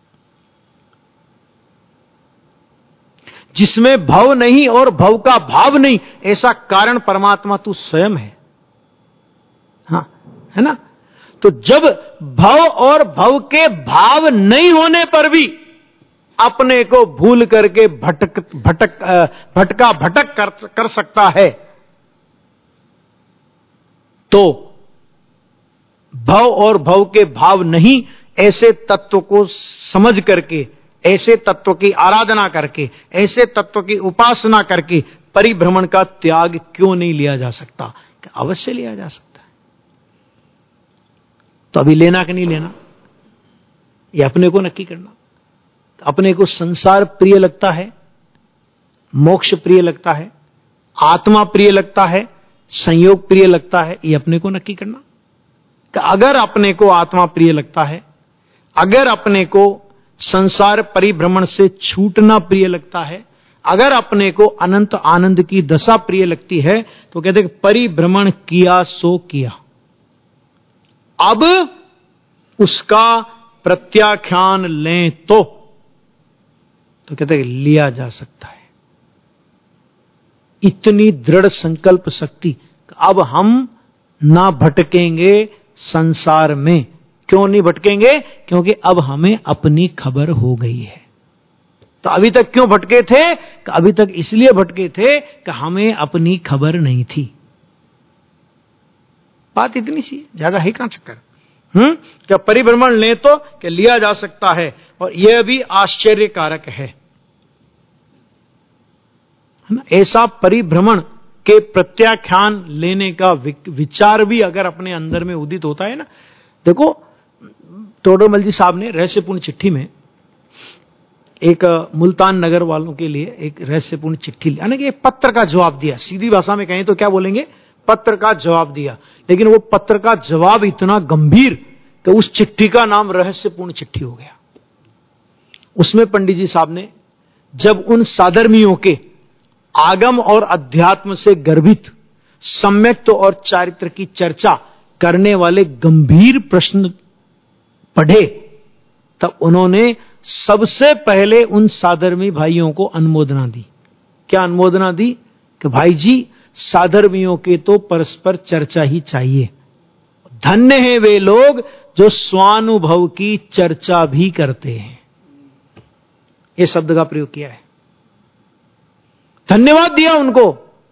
जिसमें भव नहीं और भव का भाव नहीं, ऐसा कारण परमात्मा तू स्वयं है। हां, है ना। तो जब भव और भव के भाव नहीं होने पर भी अपने को भूल करके भटका भटक कर सकता है, तो भव और भव के भाव नहीं ऐसे तत्व को समझ करके, ऐसे तत्व की आराधना करके, ऐसे तत्व की उपासना करके परिभ्रमण का त्याग क्यों नहीं लिया जा सकता? अवश्य लिया जा सकता है। तो अभी लेना कि नहीं लेना, ये अपने को नक्की करना। तो अपने को संसार प्रिय लगता है, मोक्ष प्रिय लगता है, आत्मा प्रिय लगता है, संयोग प्रिय लगता है, ये अपने को नक्की करना। कि अगर अपने को आत्मा प्रिय लगता है, अगर अपने को संसार परिभ्रमण से छूटना प्रिय लगता है, अगर अपने को अनंत आनंद की दशा प्रिय लगती है, तो कहते हैं परिभ्रमण किया सो किया। अब उसका प्रत्याख्यान लें तो कहते हैं लिया जा सकता है। इतनी दृढ़ संकल्प शक्ति, अब हम ना भटकेंगे संसार में। क्यों नहीं भटकेंगे? क्योंकि अब हमें अपनी खबर हो गई है। तो अभी तक क्यों भटके थे? अभी तक इसलिए भटके थे कि हमें अपनी खबर नहीं थी। बात इतनी सी, ज्यादा है कहां चक्कर। क्या परिभ्रमण ले तो क्या लिया जा सकता है, और यह भी आश्चर्यकारक है ना। ऐसा परिभ्रमण के प्रत्याख्यान लेने का विचार भी अगर अपने अंदर में उदित होता है ना। देखो, टोडरमल जी साहब ने रहस्यपूर्ण चिट्ठी में एक मुल्तान नगर वालों के लिए एक रहस्यपूर्ण चिट्ठी, यानी कि एक पत्र का जवाब दिया। सीधी भाषा में कहें तो क्या बोलेंगे? पत्र का जवाब दिया। लेकिन वो पत्र का जवाब इतना गंभीर कि उस चिट्ठी का नाम रहस्यपूर्ण चिट्ठी हो गया। उसमें पंडित जी साहब ने जब उन साधर्मियों के आगम और अध्यात्म से गर्भित सम्यक्त और चारित्र की चर्चा करने वाले गंभीर प्रश्न पढ़े, तब उन्होंने सबसे पहले उन साधर्मी भाइयों को अनुमोदना दी। क्या अनुमोदना दी? कि भाई जी, साधर्मियों के तो परस्पर चर्चा ही चाहिए। धन्य है वे लोग जो स्वानुभव की चर्चा भी करते हैं। ये शब्द का प्रयोग किया है, धन्यवाद दिया उनको।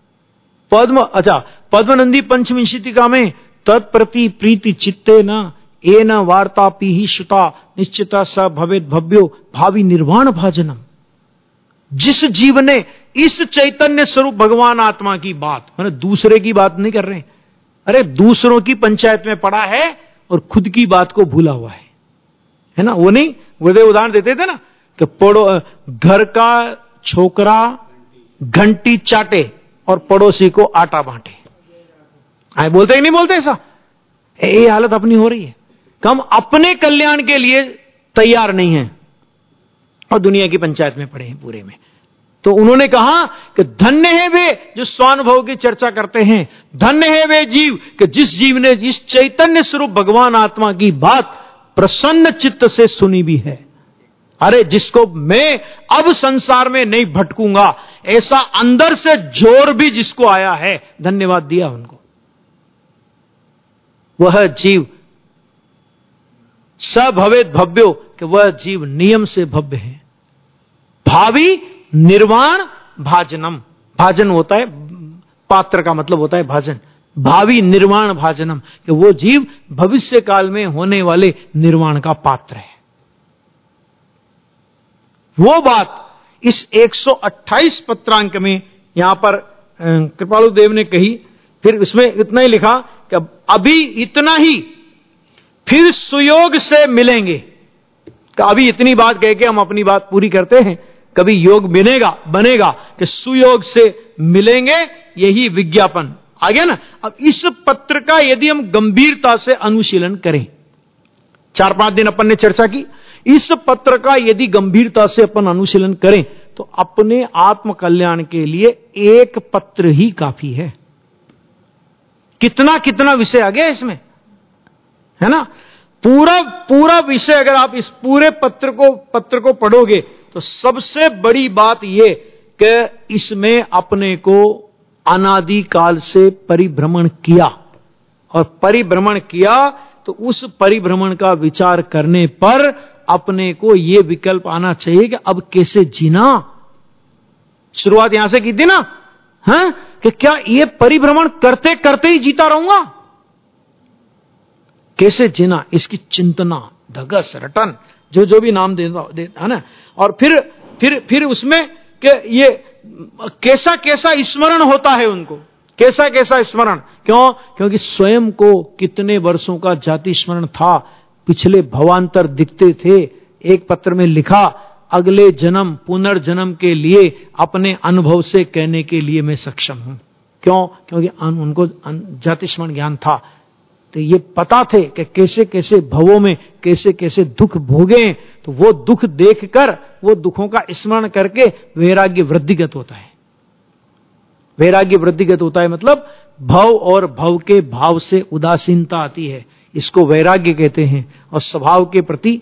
पद्मनंदी पंचविंशतिका में तत्प्रति प्रीति चित्ते न एन वार्तापि ही श्रुता निश्चिता स भवेद भव्यो भावी निर्वाण भाजनम। जिस जीव ने इस चैतन्य स्वरूप भगवान आत्मा की बात, मैंने दूसरे की बात नहीं कर रहे, अरे दूसरों की पंचायत में पड़ा है और खुद की बात को भूला हुआ है। है ना, वो नहीं गुरुदेव उदाहरण देते थे ना कि घर का छोकरा घंटी चाटे और पड़ोसी को आटा बांटे। आए बोलते ही नहीं बोलते ऐसा? ये हालत अपनी हो रही है। हम अपने कल्याण के लिए तैयार नहीं हैं और दुनिया की पंचायत में पड़े हैं पूरे में। तो उन्होंने कहा कि धन्य है वे जो स्वानुभव की चर्चा करते हैं, धन्य है वे जीव कि जिस जीव ने इस चैतन्य स्वरूप भगवान आत्मा की बात प्रसन्न चित्त से सुनी भी है। अरे जिसको मैं अब संसार में नहीं भटकूंगा, ऐसा अंदर से जोर भी जिसको आया है, धन्यवाद दिया उनको। वह जीव स भवेद भव्यो कि वह जीव नियम से भव्य है। भावी निर्वाण भाजनम, भाजन होता है पात्र का मतलब होता है भाजन, भावी निर्वाण भाजनम कि वो जीव भविष्य काल में होने वाले निर्वाण का पात्र है। वो बात इस 128 पत्रांक में यहां पर कृपालु देव ने कही। फिर उसमें इतना ही लिखा कि अभी इतना ही, फिर सुयोग से मिलेंगे। अभी इतनी बात कह के हम अपनी बात पूरी करते हैं, कभी योग बनेगा कि सुयोग से मिलेंगे, यही विज्ञापन आ गया ना। अब इस पत्र का यदि हम गंभीरता से अनुशीलन करें, 4-5 दिन अपन ने चर्चा की, इस पत्र का यदि गंभीरता से अपन अनुशीलन करें तो अपने आत्म कल्याण के लिए एक पत्र ही काफी है। कितना कितना विषय आ गया इसमें, है ना। पूरा विषय अगर आप इस पूरे पत्र को पढ़ोगे तो सबसे बड़ी बात यह कि इसमें अपने को अनादि काल से परिभ्रमण किया, और परिभ्रमण किया तो उस परिभ्रमण का विचार करने पर अपने को यह विकल्प आना चाहिए कि अब कैसे जीना। शुरुआत यहां से की थी ना, हैं, कि क्या यह परिभ्रमण करते करते ही जीता रहूंगा, कैसे जीना, इसकी चिंतना, धगस, रटन, जो भी नाम देता है ना। और फिर उसमें कि ये कैसा कैसा स्मरण होता है उनको, कैसा कैसा स्मरण, क्योंकि स्वयं को कितने वर्षों का जाति स्मरण था, पिछले भवांतर दिखते थे। एक पत्र में लिखा, अगले जन्म पुनर्जन्म के लिए अपने अनुभव से कहने के लिए मैं सक्षम हूं। क्योंकि उनको जाति स्मरण ज्ञान था, तो ये पता थे कि कैसे कैसे भवों में कैसे कैसे दुख भोगे, तो वो दुख देखकर, वो दुखों का स्मरण करके वैराग्य वृद्धिगत होता है। वैराग्य वृद्धिगत होता है मतलब भव और भव के भाव से उदासीनता आती है, इसको वैराग्य कहते हैं। और स्वभाव के प्रति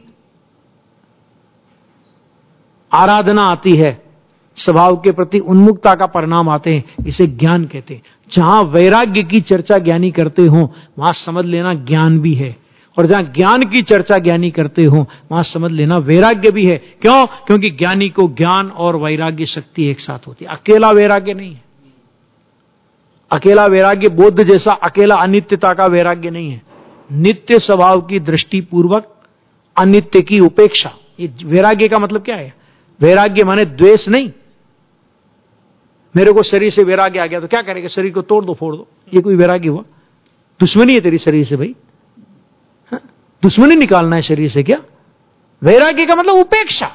आराधना आती है, स्वभाव के प्रति उन्मुखता का परिणाम आते हैं, इसे ज्ञान कहते हैं। जहां वैराग्य की चर्चा ज्ञानी करते हो वहां समझ लेना ज्ञान भी है, और जहां ज्ञान की चर्चा ज्ञानी करते हो वहां समझ लेना वैराग्य भी है। क्योंकि ज्ञानी को ज्ञान और वैराग्य शक्ति एक साथ होती है, अकेला वैराग्य नहीं है। अकेला वैराग्य बोध जैसा अकेला अनित्यता का वैराग्य नहीं है। नित्य स्वभाव की दृष्टि पूर्वक अनित्य की उपेक्षा, ये वैराग्य का मतलब क्या है। वैराग्य माने द्वेष नहीं। मेरे को शरीर से वैराग्य आ गया तो क्या करेगा, शरीर को तोड़ दो फोड़ दो, ये कोई वैराग्य हुआ? दुश्मनी है तेरी शरीर से भाई, दुश्मनी निकालना है शरीर से क्या? वैराग्य का मतलब उपेक्षा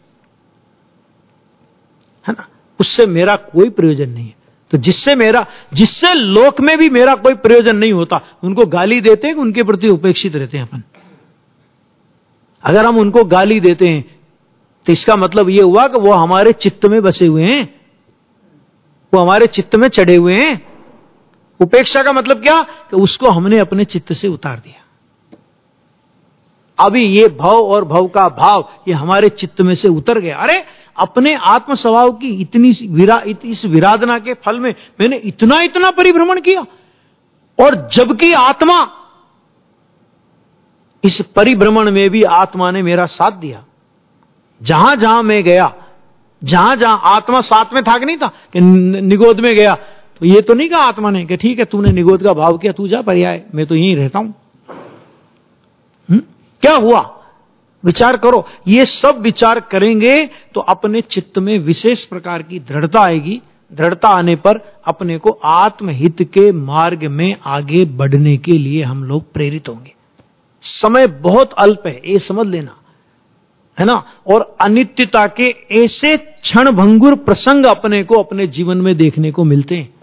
है ना, उससे मेरा कोई प्रयोजन नहीं है। तो जिससे लोक में भी मेरा कोई प्रयोजन नहीं होता, उनको गाली देते हैं कि उनके प्रति उपेक्षित रहते हैं अपन। अगर हम उनको गाली देते हैं तो इसका मतलब यह हुआ कि वो हमारे चित्त में बसे हुए हैं, वो हमारे चित्त में चढ़े हुए हैं। उपेक्षा का मतलब क्या, कि उसको हमने अपने चित्त से उतार दिया। अभी ये भव और भव का भाव ये हमारे चित्त में से उतर गया। अरे अपने आत्म स्वभाव की इस विराधना के फल में मैंने इतना परिभ्रमण किया, और जबकि आत्मा, इस परिभ्रमण में भी आत्मा ने मेरा साथ दिया। जहां जहां मैं गया, जहां जहां आत्मा साथ में था कि नहीं था, कि निगोद में गया तो ये तो नहीं कहा आत्मा ने कि ठीक है तूने निगोद का भाव किया, तू जा पर्याय, मैं तो यहीं रहता हूं। क्या हुआ, विचार करो। ये सब विचार करेंगे तो अपने चित्त में विशेष प्रकार की दृढ़ता आएगी। दृढ़ता आने पर अपने को आत्महित के मार्ग में आगे बढ़ने के लिए हम लोग प्रेरित होंगे। समय बहुत अल्प है, ये समझ लेना। है ना, और अनित्यता के ऐसे क्षणभंगुर प्रसंग अपने को अपने जीवन में देखने को मिलते हैं,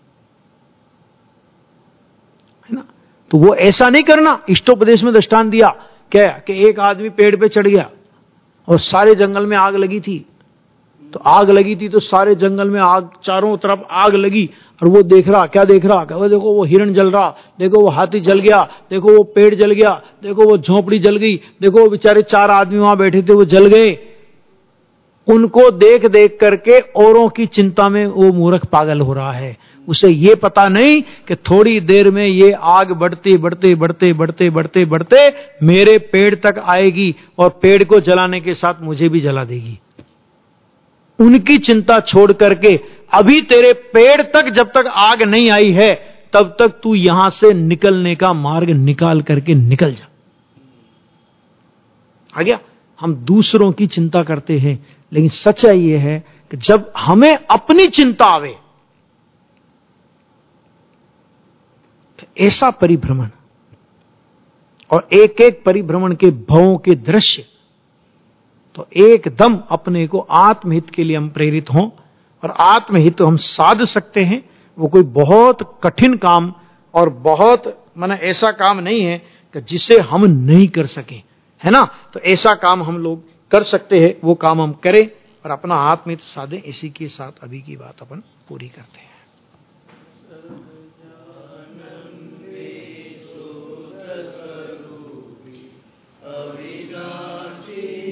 है ना। तो वो ऐसा नहीं करना। इष्टोपदेश में दृष्टांत दिया क्या कि एक आदमी पेड़ पे चढ़ गया और सारे जंगल में आग लगी थी, तो आग लगी थी तो सारे जंगल में आग, चारों तरफ आग लगी, और वो देख रहा, क्या देख रहा, वो देखो वो हिरण जल रहा, देखो वो हाथी जल गया, देखो वो पेड़ जल गया, देखो वो झोपड़ी जल गई, देखो वो बेचारे 4 आदमी वहां बैठे थे वो जल गए। उनको देख देख करके औरों की चिंता में वो मूर्ख पागल हो रहा है। उसे ये पता नहीं कि थोड़ी देर में ये आग बढ़ते बढ़ते बढ़ते बढ़ते बढ़ते बढ़ते मेरे पेड़ तक आएगी और पेड़ को जलाने के साथ मुझे भी जला देगी। उनकी चिंता छोड़ करके अभी तेरे पेड़ तक जब तक आग नहीं आई है तब तक तू यहां से निकलने का मार्ग निकाल करके निकल जा। आ गया। हम दूसरों की चिंता करते हैं, लेकिन सच्चाई यह है कि जब हमें अपनी चिंता आवे तो ऐसा परिभ्रमण और एक एक परिभ्रमण के भावों के दृश्य, तो एकदम अपने को आत्महित के लिए हम प्रेरित हों, और आत्महित हम साध सकते हैं। वो कोई बहुत कठिन काम और बहुत माने ऐसा काम नहीं है कि जिसे हम नहीं कर सकें, है ना। तो ऐसा काम हम लोग कर सकते हैं, वो काम हम करें और अपना आत्महित साधें। इसी के साथ अभी की बात अपन पूरी करते हैं। अविनाशी